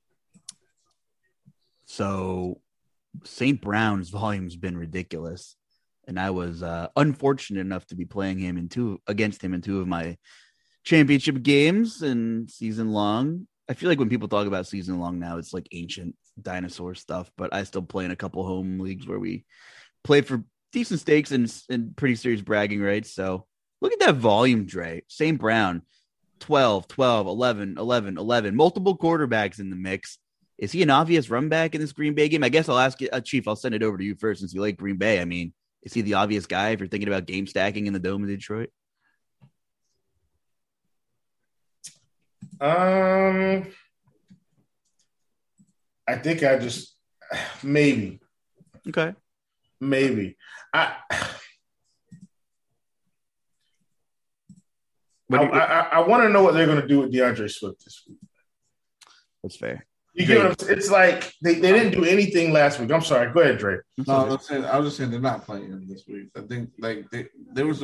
So St. Brown's volume's been ridiculous. And I was unfortunate enough to be playing him against him in two of my championship games and season long. I feel like when people talk about season long now, it's like ancient dinosaur stuff, but I still play in a couple home leagues where we play for decent stakes and pretty serious bragging rights. So look at that volume, Dre. St. Brown, 12, 12, 11, 11, 11, multiple quarterbacks in the mix. Is he an obvious run back in this Green Bay game? I guess I'll ask you, Chief, I'll send it over to you first since you like Green Bay. I mean, is he the obvious guy if you're thinking about game stacking in the Dome of Detroit? I think maybe. Okay. Maybe. I want to know what they're going to do with DeAndre Swift this week. That's fair. You get what I'm saying? It's like they didn't do anything last week. I'm sorry. Go ahead, Dre. No, I was just saying they're not playing him this week. I think there was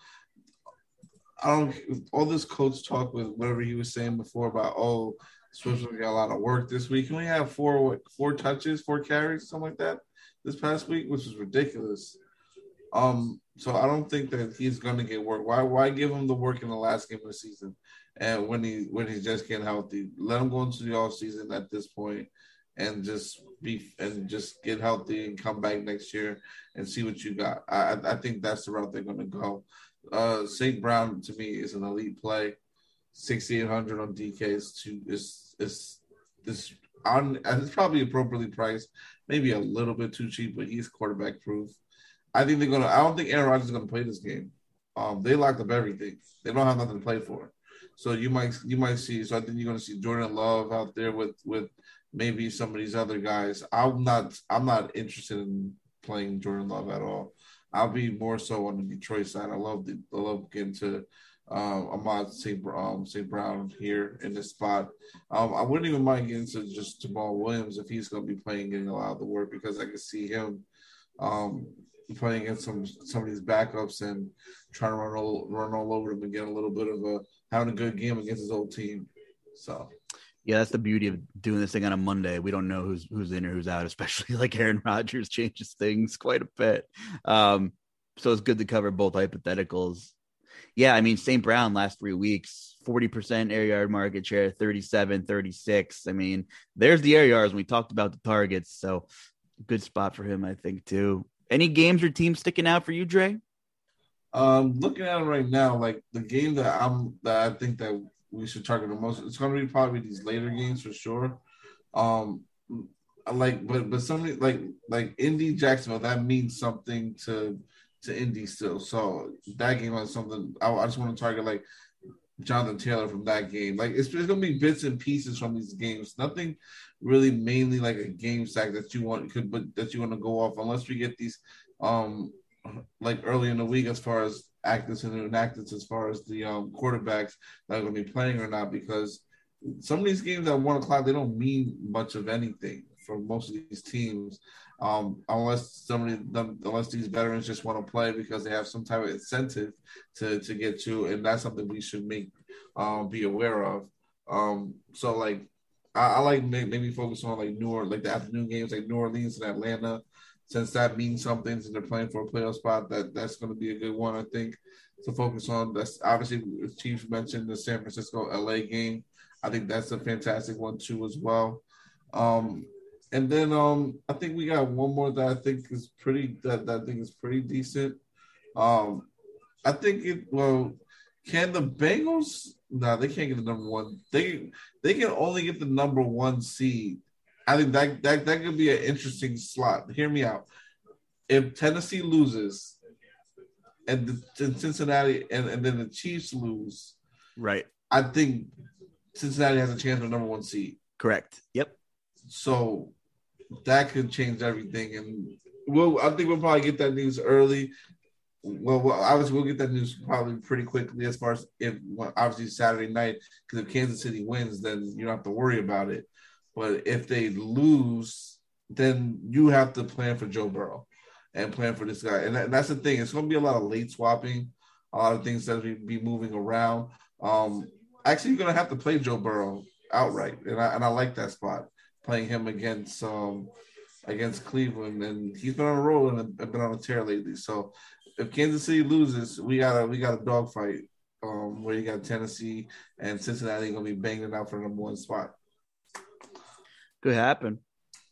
all this coach talk with whatever he was saying before about Swift's gonna get a lot of work this week. Can we have four touches, 4 carries, something like that this past week, which is ridiculous. So I don't think that he's gonna get work. Why give him the work in the last game of the season? And when he's just getting healthy, let him go into the off season at this point and just get healthy and come back next year and see what you got. I think that's the route they're going to go. St. Brown to me is an elite play. 6,800 on DK is it's probably appropriately priced, maybe a little bit too cheap, but he's quarterback proof. I think I don't think Aaron Rodgers is going to play this game. They locked up everything. They don't have nothing to play for. So you might see. So I think you're going to see Jordan Love out there with maybe some of these other guys. I'm not interested in playing Jordan Love at all. I'll be more so on the Detroit side. I love getting to Ahmad St. Brown here in this spot. I wouldn't even mind getting to just Jamal Williams if he's going to be playing, getting a lot of the work, because I can see him playing against some of these backups and trying to run all over them and get a little bit of having a good game against his old team. So yeah, that's the beauty of doing this thing on a Monday. We don't know who's in or who's out, especially like Aaron Rodgers changes things quite a bit. So it's good to cover both hypotheticals. Yeah, I mean, St. Brown last 3 weeks, 40% air yard market share, 37, 36. I mean, there's the air yards when we talked about the targets. So good spot for him, I think, too. Any games or teams sticking out for you, Dre? Looking at it right now, like the game that I think that we should target the most, it's going to be probably these later games for sure. But somebody like Indy Jacksonville, that means something to Indy still. So that game has something. I just want to target like Jonathan Taylor from that game. Like it's going to be bits and pieces from these games. Nothing really mainly like a game stack that you want to go off, unless we get these like early in the week as far as actives and inactives, as far as the quarterbacks that are going to be playing or not, because some of these games at 1 o'clock, they don't mean much of anything for most of these teams, unless these veterans just want to play because they have some type of incentive to get to, and that's something we should be aware of. So like I like maybe focus on like like the afternoon games like New Orleans and Atlanta, since that means something and they're playing for a playoff spot. That's going to be a good one, I think, to focus on. That's obviously, as Chief mentioned, the San Francisco LA game. I think that's a fantastic one too as well. And then I think we got one more that I think is pretty decent. I think can the Bengals? No, they can't get the number one. They can only get the number 1 seed. I think that could be an interesting slot. Hear me out. If Tennessee loses and Cincinnati and then the Chiefs lose, right? I think Cincinnati has a chance for the number 1 seed. Correct. Yep. So that could change everything, and I think we'll probably get that news early. well, obviously we'll get that news probably pretty quickly as far as obviously Saturday night, because if Kansas City wins, then you don't have to worry about it. But if they lose, then you have to plan for Joe Burrow and plan for this guy. And that's the thing. It's going to be a lot of late swapping, a lot of things that will be moving around. Actually, you're going to have to play Joe Burrow outright, and I like that spot, playing him against Cleveland, and he's been on a roll and been on a tear lately. So if Kansas City loses, we got a dogfight where you got Tennessee and Cincinnati going to be banging it out for the number one spot. Could happen.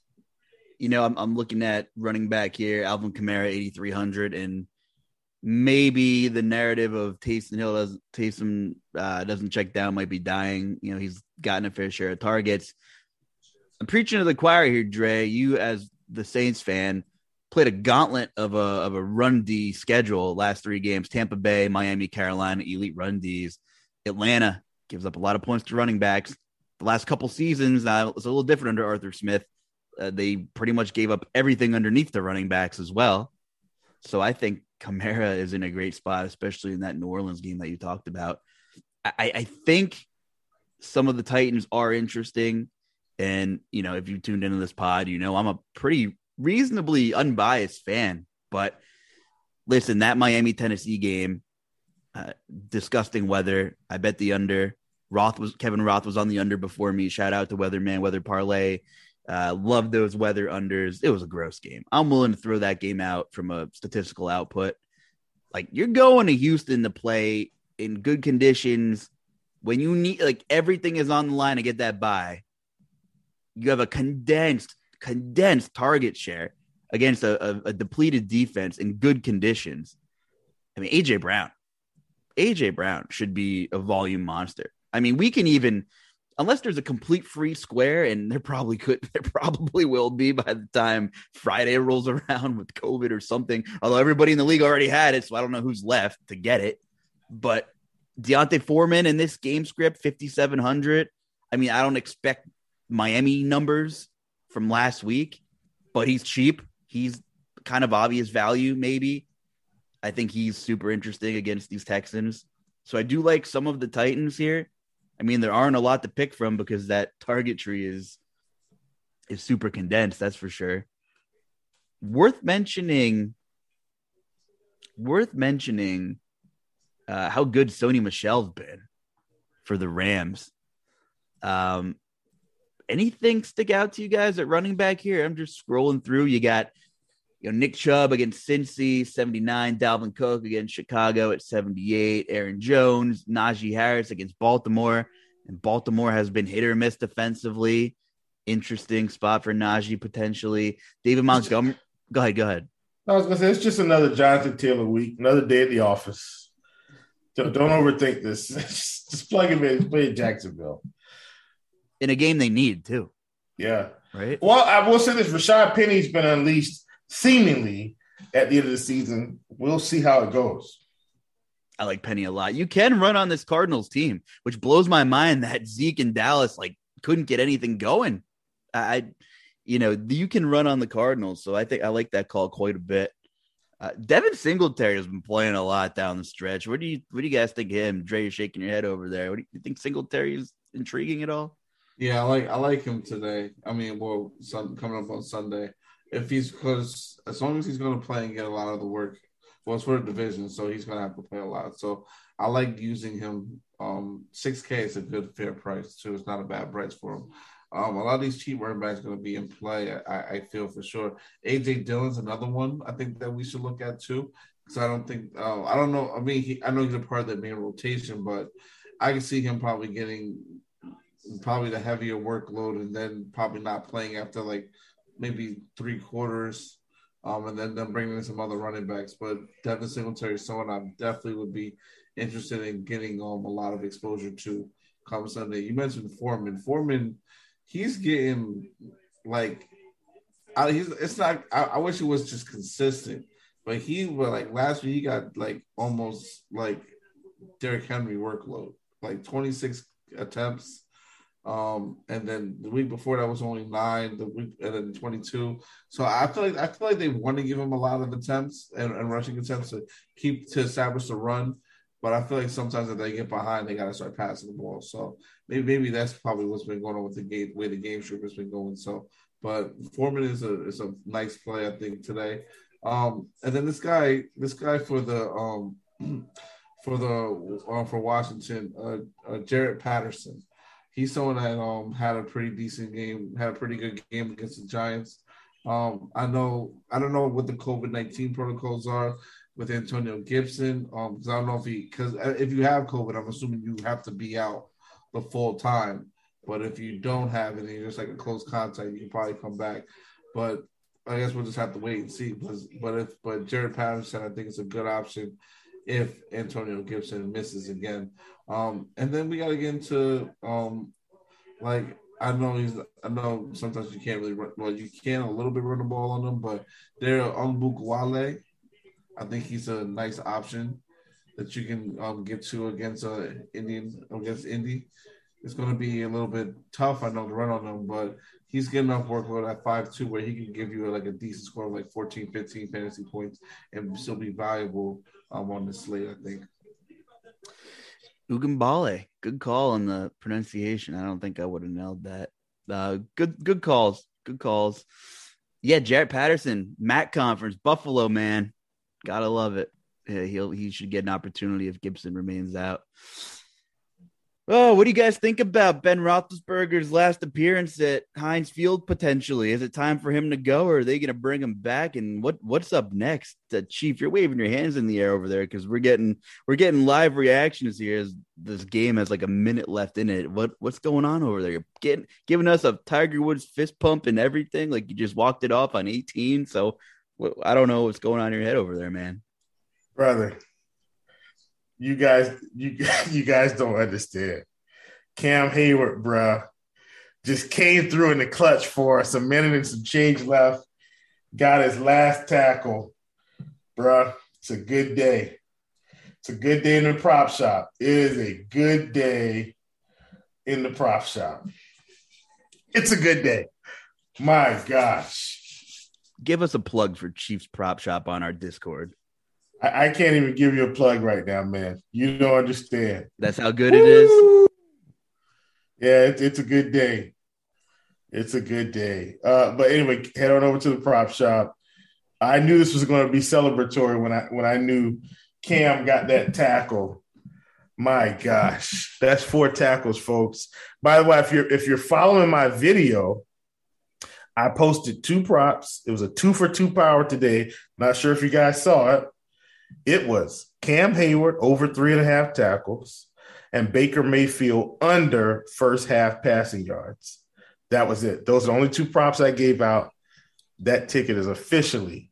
I'm looking at running back here, Alvin Kamara, 8,300, and maybe the narrative of Taysom doesn't check down, might be dying. He's gotten a fair share of targets. I'm preaching to the choir here, Dre. You, as the Saints fan, played a gauntlet of a run D schedule last 3 games: Tampa Bay, Miami, Carolina, elite run Ds. Atlanta gives up a lot of points to running backs. The last couple seasons, it's a little different under Arthur Smith. They pretty much gave up everything underneath the running backs as well. So I think Kamara is in a great spot, especially in that New Orleans game that you talked about. I think some of the Titans are interesting. And, if you tuned into this pod, I'm a pretty reasonably unbiased fan. But listen, that Miami-Tennessee game, disgusting weather. I bet the under. Kevin Roth was on the under before me. Shout out to Weatherman, Weather Parlay. Love those weather unders. It was a gross game. I'm willing to throw that game out from a statistical output. Like, you're going to Houston to play in good conditions when you need, everything is on the line to get that bye. You have a condensed target share against a depleted defense in good conditions. I mean, AJ Brown should be a volume monster. I mean, we can even, unless there's a complete free square, and there probably will be by the time Friday rolls around with COVID or something. Although everybody in the league already had it, so I don't know who's left to get it. But Deontay Foreman in this game script, 5,700. I mean, I don't expect Miami numbers from last week, but he's cheap. He's kind of obvious value, maybe. I think he's super interesting against these Texans. So I do like some of the Titans here. I mean, there aren't a lot to pick from because that target tree is super condensed, that's for sure. Worth mentioning how good Sony Michel's been for the Rams. Anything stick out to you guys at running back here? I'm just scrolling through. You got Nick Chubb against Cincy, 79. Dalvin Cook against Chicago at 78. Aaron Jones, Najee Harris against Baltimore. And Baltimore has been hit or miss defensively. Interesting spot for Najee potentially. David Montgomery. Go ahead. I was going to say, it's just another Jonathan Taylor week, another day at the office. Don't overthink this. Just plug him in. Play in Jacksonville. In a game they need, too. Yeah. Right? Well, I will say this. Rashad Penny's been unleashed seemingly at the end of the season. We'll see how it goes. I like Penny a lot. You can run on this Cardinals team, which blows my mind that Zeke and Dallas couldn't get anything going. You can run on the Cardinals, so I think I like that call quite a bit. Devin Singletary has been playing a lot down the stretch. What do you guys think of him? Dre, you're shaking your head over there. What do you think Singletary is intriguing at all? Yeah, I like him today. I mean, coming up on Sunday. Because as long as he's going to play and get a lot of the work, it's for the division, so he's going to have to play a lot. So I like using him. $6K is a good fair price too. It's not a bad price for him. A lot of these cheap running backs are going to be in play. I feel for sure. AJ Dillon's another one I think that we should look at too. Because I don't think I don't know. I mean, I know he's a part of that main rotation, but I can see him probably getting the heavier workload and then probably not playing after maybe 3 quarters, and then bringing in some other running backs. But Devin Singletary is someone I definitely would be interested in getting a lot of exposure to come Sunday. You mentioned Foreman. Foreman, he's getting it's not. I wish it was just consistent, but last week he got almost Derrick Henry workload, 26 attempts. And then the week before that was only 9. The week and then 22. So I feel like they want to give him a lot of attempts and rushing attempts to establish the run. But I feel like sometimes if they get behind, they got to start passing the ball. So maybe that's probably what's been going on with the way the game script has been going. So, but Foreman is a nice play, I think, today. And then this guy for the for Washington, Jarrett Patterson. He's someone that had a pretty decent game, had a pretty good game against the Giants. I don't know what the COVID-19 protocols are with Antonio Gibson. Because I don't know because if you have COVID, I'm assuming you have to be out the full time. But if you don't have it and you're just like a close contact, you can probably come back. But I guess we'll just have to wait and see. But Jared Patterson, I think it's a good option if Antonio Gibson misses again. And then we got to get into I know sometimes you can't really run. Well, you can a little bit run the ball on them, but they're Wale. I think he's a nice option that you can get to against Indy. It's going to be a little bit tough, I know, to run on him, but he's getting enough workload at 5'2", where he can give you like a decent score of like 14, 15 fantasy points and still be valuable on the slate, I think. Ugambale. Good call on the pronunciation. I don't think I would have nailed that. Good calls. Good calls. Yeah, Jarrett Patterson, MAC conference, Buffalo, man. Gotta love it. Yeah, he should get an opportunity if Gibson remains out. Oh, what do you guys think about Ben Roethlisberger's last appearance at Heinz Field potentially? Is it time for him to go, or are they going to bring him back? And what's up next? Chief, you're waving your hands in the air over there because we're getting live reactions here as this game has like a minute left in it. What's going on over there? You're giving us a Tiger Woods fist pump and everything, like you just walked it off on 18. So I don't know what's going on in your head over there, man. Brother. You guys don't understand. Cam Hayward, bruh, just came through in the clutch for us. A minute and some change left. Got his last tackle. Bruh, it's a good day. It's a good day in the prop shop. It is a good day in the prop shop. It's a good day. My gosh. Give us a plug for Chiefs Prop Shop on our Discord. I can't even give you a plug right now, man. You don't understand. That's how good it is? Yeah, it's a good day. It's a good day. But anyway, head on over to the prop shop. I knew this was going to be celebratory when I knew Cam got that tackle. My gosh, that's 4 tackles, folks. By the way, if you're following my video, I posted 2 props. It was a 2-for-2 power today. Not sure if you guys saw it. It was Cam Hayward over 3.5 tackles and Baker Mayfield under first half passing yards. That was it. Those are the only 2 props I gave out. That ticket is officially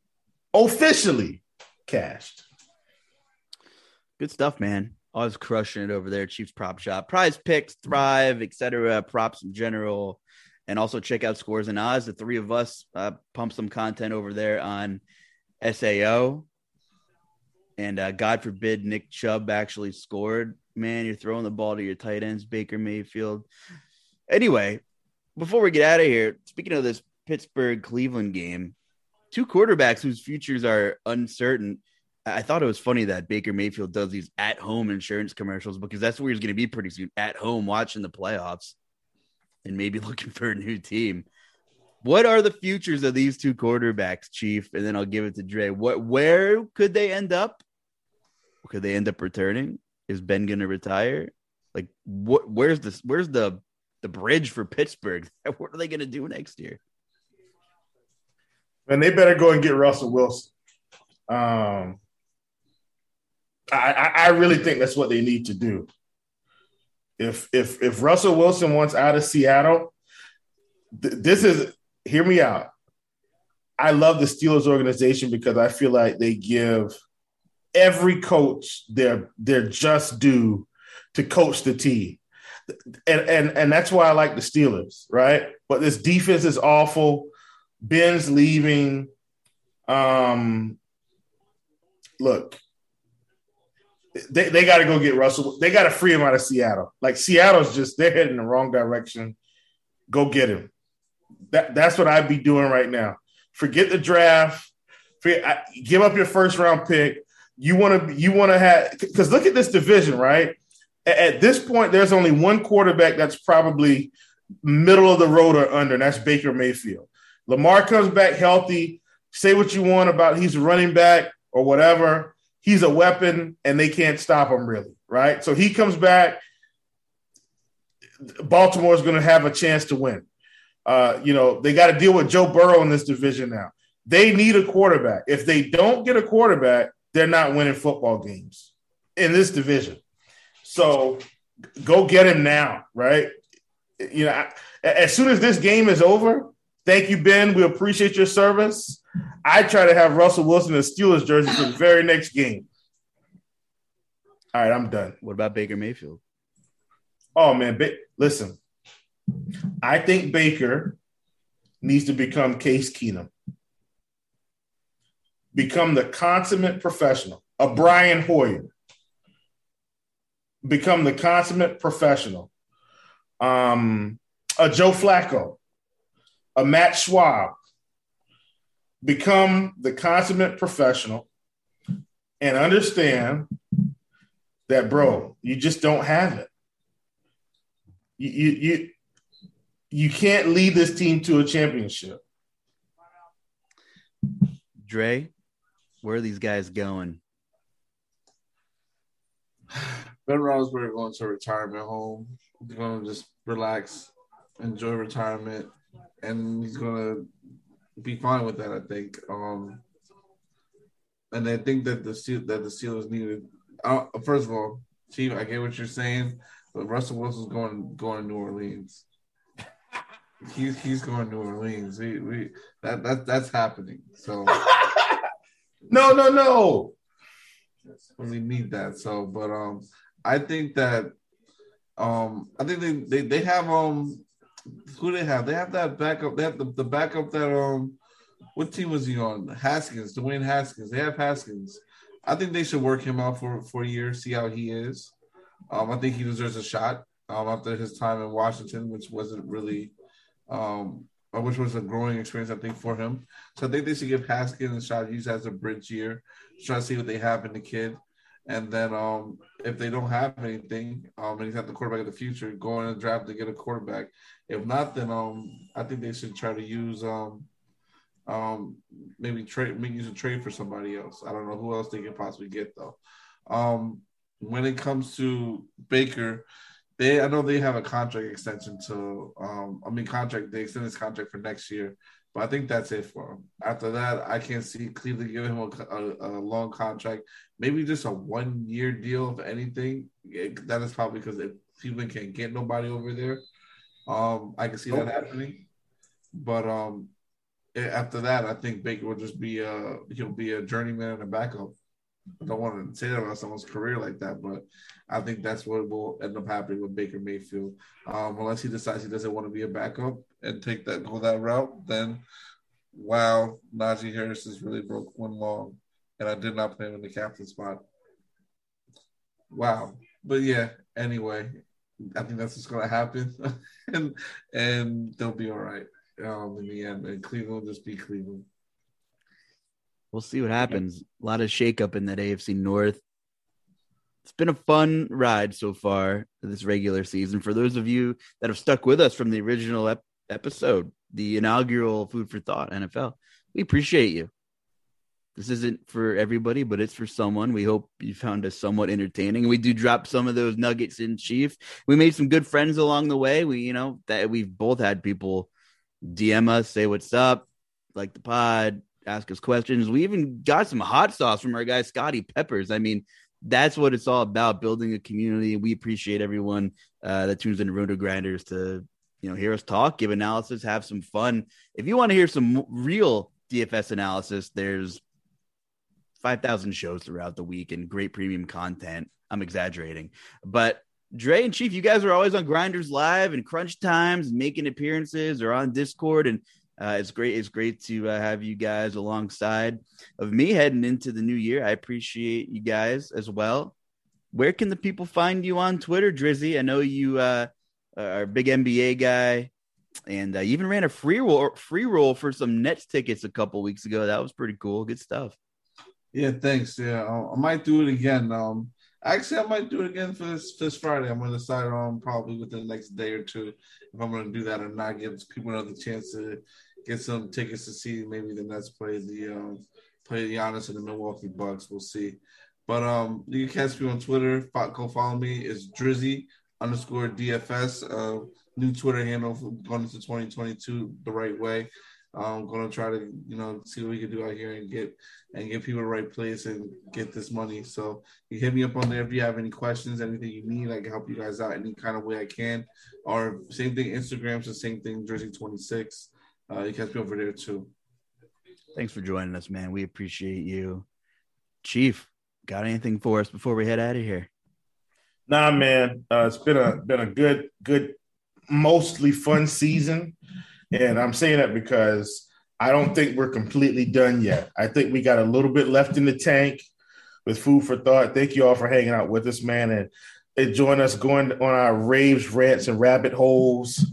cashed. Good stuff, man. Always crushing it over there. Chiefs Prop Shop. Prize Picks, Thrive, etc. Props in general. And also check out Scores and Odds. The 3 of us pump some content over there on SAO. And God forbid Nick Chubb actually scored. Man, you're throwing the ball to your tight ends, Baker Mayfield. Anyway, before we get out of here, speaking of this Pittsburgh-Cleveland game, 2 quarterbacks whose futures are uncertain. I thought it was funny that Baker Mayfield does these at-home insurance commercials because that's where he's going to be pretty soon, at home watching the playoffs and maybe looking for a new team. What are the futures of these 2 quarterbacks, Chief? And then I'll give it to Dre. Where could they end up? Could they end up returning? Is Ben going to retire? Like, where's the bridge for Pittsburgh? What are they going to do next year? And they better go and get Russell Wilson. I really think that's what they need to do. If Russell Wilson wants out of Seattle, hear me out. I love the Steelers organization because I feel like they give every coach their just due to coach the team. And that's why I like the Steelers, right? But this defense is awful. Ben's leaving. Look, They got to go get Russell. They got to free him out of Seattle. Like Seattle's just they're heading in the wrong direction. Go get him. That's what I'd be doing right now. Forget the draft. Give up your first round pick. You want to have because look at this division, right? At this point, there's only one quarterback that's probably middle of the road or under, and that's Baker Mayfield. Lamar comes back healthy. Say what you want about he's a running back or whatever. He's a weapon, and they can't stop him really, right? So he comes back. Baltimore is going to have a chance to win. They got to deal with Joe Burrow in this division now. They need a quarterback. If they don't get a quarterback, they're not winning football games in this division. So go get him now, right? As soon as this game is over, thank you, Ben. We appreciate your service. I try to have Russell Wilson in a Steelers jersey for the very next game. All right, I'm done. What about Baker Mayfield? Oh, man. Listen, I think Baker needs to become Case Keenum. Become the consummate professional, a Brian Hoyer. Become the consummate professional. A Joe Flacco, a Matt Schwab. Become the consummate professional and understand that, bro, you just don't have it. You can't lead this team to a championship. Dre, where are these guys going? Ben Roethlisberger going to a retirement home. He's going to just relax, enjoy retirement, and he's going to be fine with that, I think. And I think that the Steelers needed. First of all, Chief, I get what you're saying, but Russell Wilson's going to New Orleans. He's going to New Orleans. That's happening. So no. We need that. So, but I think that they have who they have? They have that backup. They have the backup that what team was he on? Haskins, Dwayne Haskins. They have Haskins. I think they should work him out for a year, see how he is. I think he deserves a shot after his time in Washington, which wasn't really which was a growing experience, I think, for him. So I think they should give Haskins a shot, use as a bridge year, try to see what they have in the kid. And then if they don't have anything, and he's at the quarterback of the future, go in the draft to get a quarterback. If not, then I think they should try to use maybe use a trade for somebody else. I don't know who else they could possibly get though. When it comes to Baker, I know they have a contract extension they extend his contract for next year, but I think that's it for him. After that, I can't see Cleveland giving him a long contract, maybe just a 1-year deal, if anything. That is probably because if Cleveland can't get nobody over there. I can see that happening. But after that, I think Baker will just be he'll be a journeyman and a backup. I don't want to say that about someone's career like that, but I think that's what will end up happening with Baker Mayfield. Unless he decides he doesn't want to be a backup and go that route, then wow, Najee Harris has really broke one long, and I did not play him in the captain spot. Wow. But yeah, anyway, I think that's what's going to happen, and they'll be all right in the end, and Cleveland will just be Cleveland. We'll see what happens. A lot of shakeup in that AFC North. It's been a fun ride so far this regular season. For those of you that have stuck with us from the original episode, the inaugural Food for Thought NFL, we appreciate you. This isn't for everybody, but it's for someone. We hope you found us somewhat entertaining. We do drop some of those nuggets in, Chief. We made some good friends along the way. We've both had people DM us, say what's up, like the pod, ask us questions. We even got some hot sauce from our guy Scotty Peppers. I mean, that's what it's all about, building a community. We appreciate everyone that tunes into Roto Grinders to hear us talk, give analysis, have some fun. If you want to hear some real DFS analysis, there's 5,000 shows throughout the week and great premium content. I'm exaggerating, but Dre and Chief, you guys are always on Grinders Live and Crunch Times, making appearances or on Discord, and it's great. It's great to have you guys alongside of me heading into the new year. I appreciate you guys as well. where can the people find you on Twitter, Drizzy? I know you are a big NBA guy, and you even ran a free roll for some Nets tickets a couple weeks ago. That was pretty cool. Good stuff. Yeah, thanks. Yeah, I might do it again. Actually, I might do it again for this Friday. I'm going to decide on probably within the next day or two if I'm going to do that or not. Give people another chance to get some tickets to see maybe the Nets play the Giannis and the Milwaukee Bucks. We'll see. But you can catch me on Twitter. Go follow me. It's Drizzy_DFS. New Twitter handle going into 2022 the right way. I'm going to try to, see what we can do out here and get people the right place and get this money. So you hit me up on there if you have any questions, anything you need. I can help you guys out any kind of way I can. Or same thing, Instagram's the same thing, Drizzy26. You catch me over there too. Thanks for joining us, man. We appreciate you. Chief, got anything for us before we head out of here? Nah, man. It's been a good, mostly fun season. And I'm saying that because I don't think we're completely done yet. I think we got a little bit left in the tank with food for thought. Thank you all for hanging out with us, man, and join us going on our raves, rants, and rabbit holes.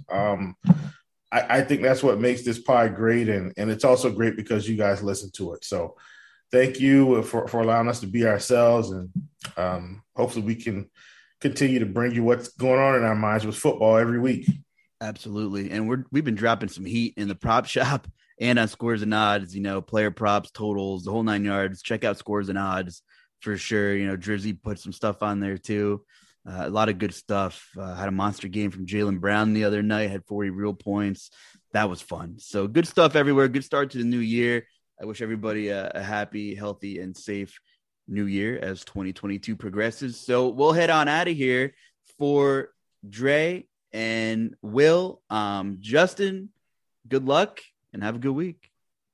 I think that's what makes this pod great, and it's also great because you guys listen to it. So thank you for allowing us to be ourselves, and hopefully we can continue to bring you what's going on in our minds with football every week. Absolutely. And we've been dropping some heat in the prop shop and on Scores and Odds, player props, totals, the whole 9 yards. Check out Scores and Odds for sure. Drizzy put some stuff on there too. A lot of good stuff. Had a monster game from Jaylen Brown the other night, had 40 real points. That was fun. So good stuff everywhere. Good start to the new year. I wish everybody a happy, healthy, and safe new year as 2022 progresses. So we'll head on out of here for Dre and Will. Justin, good luck and have a good week.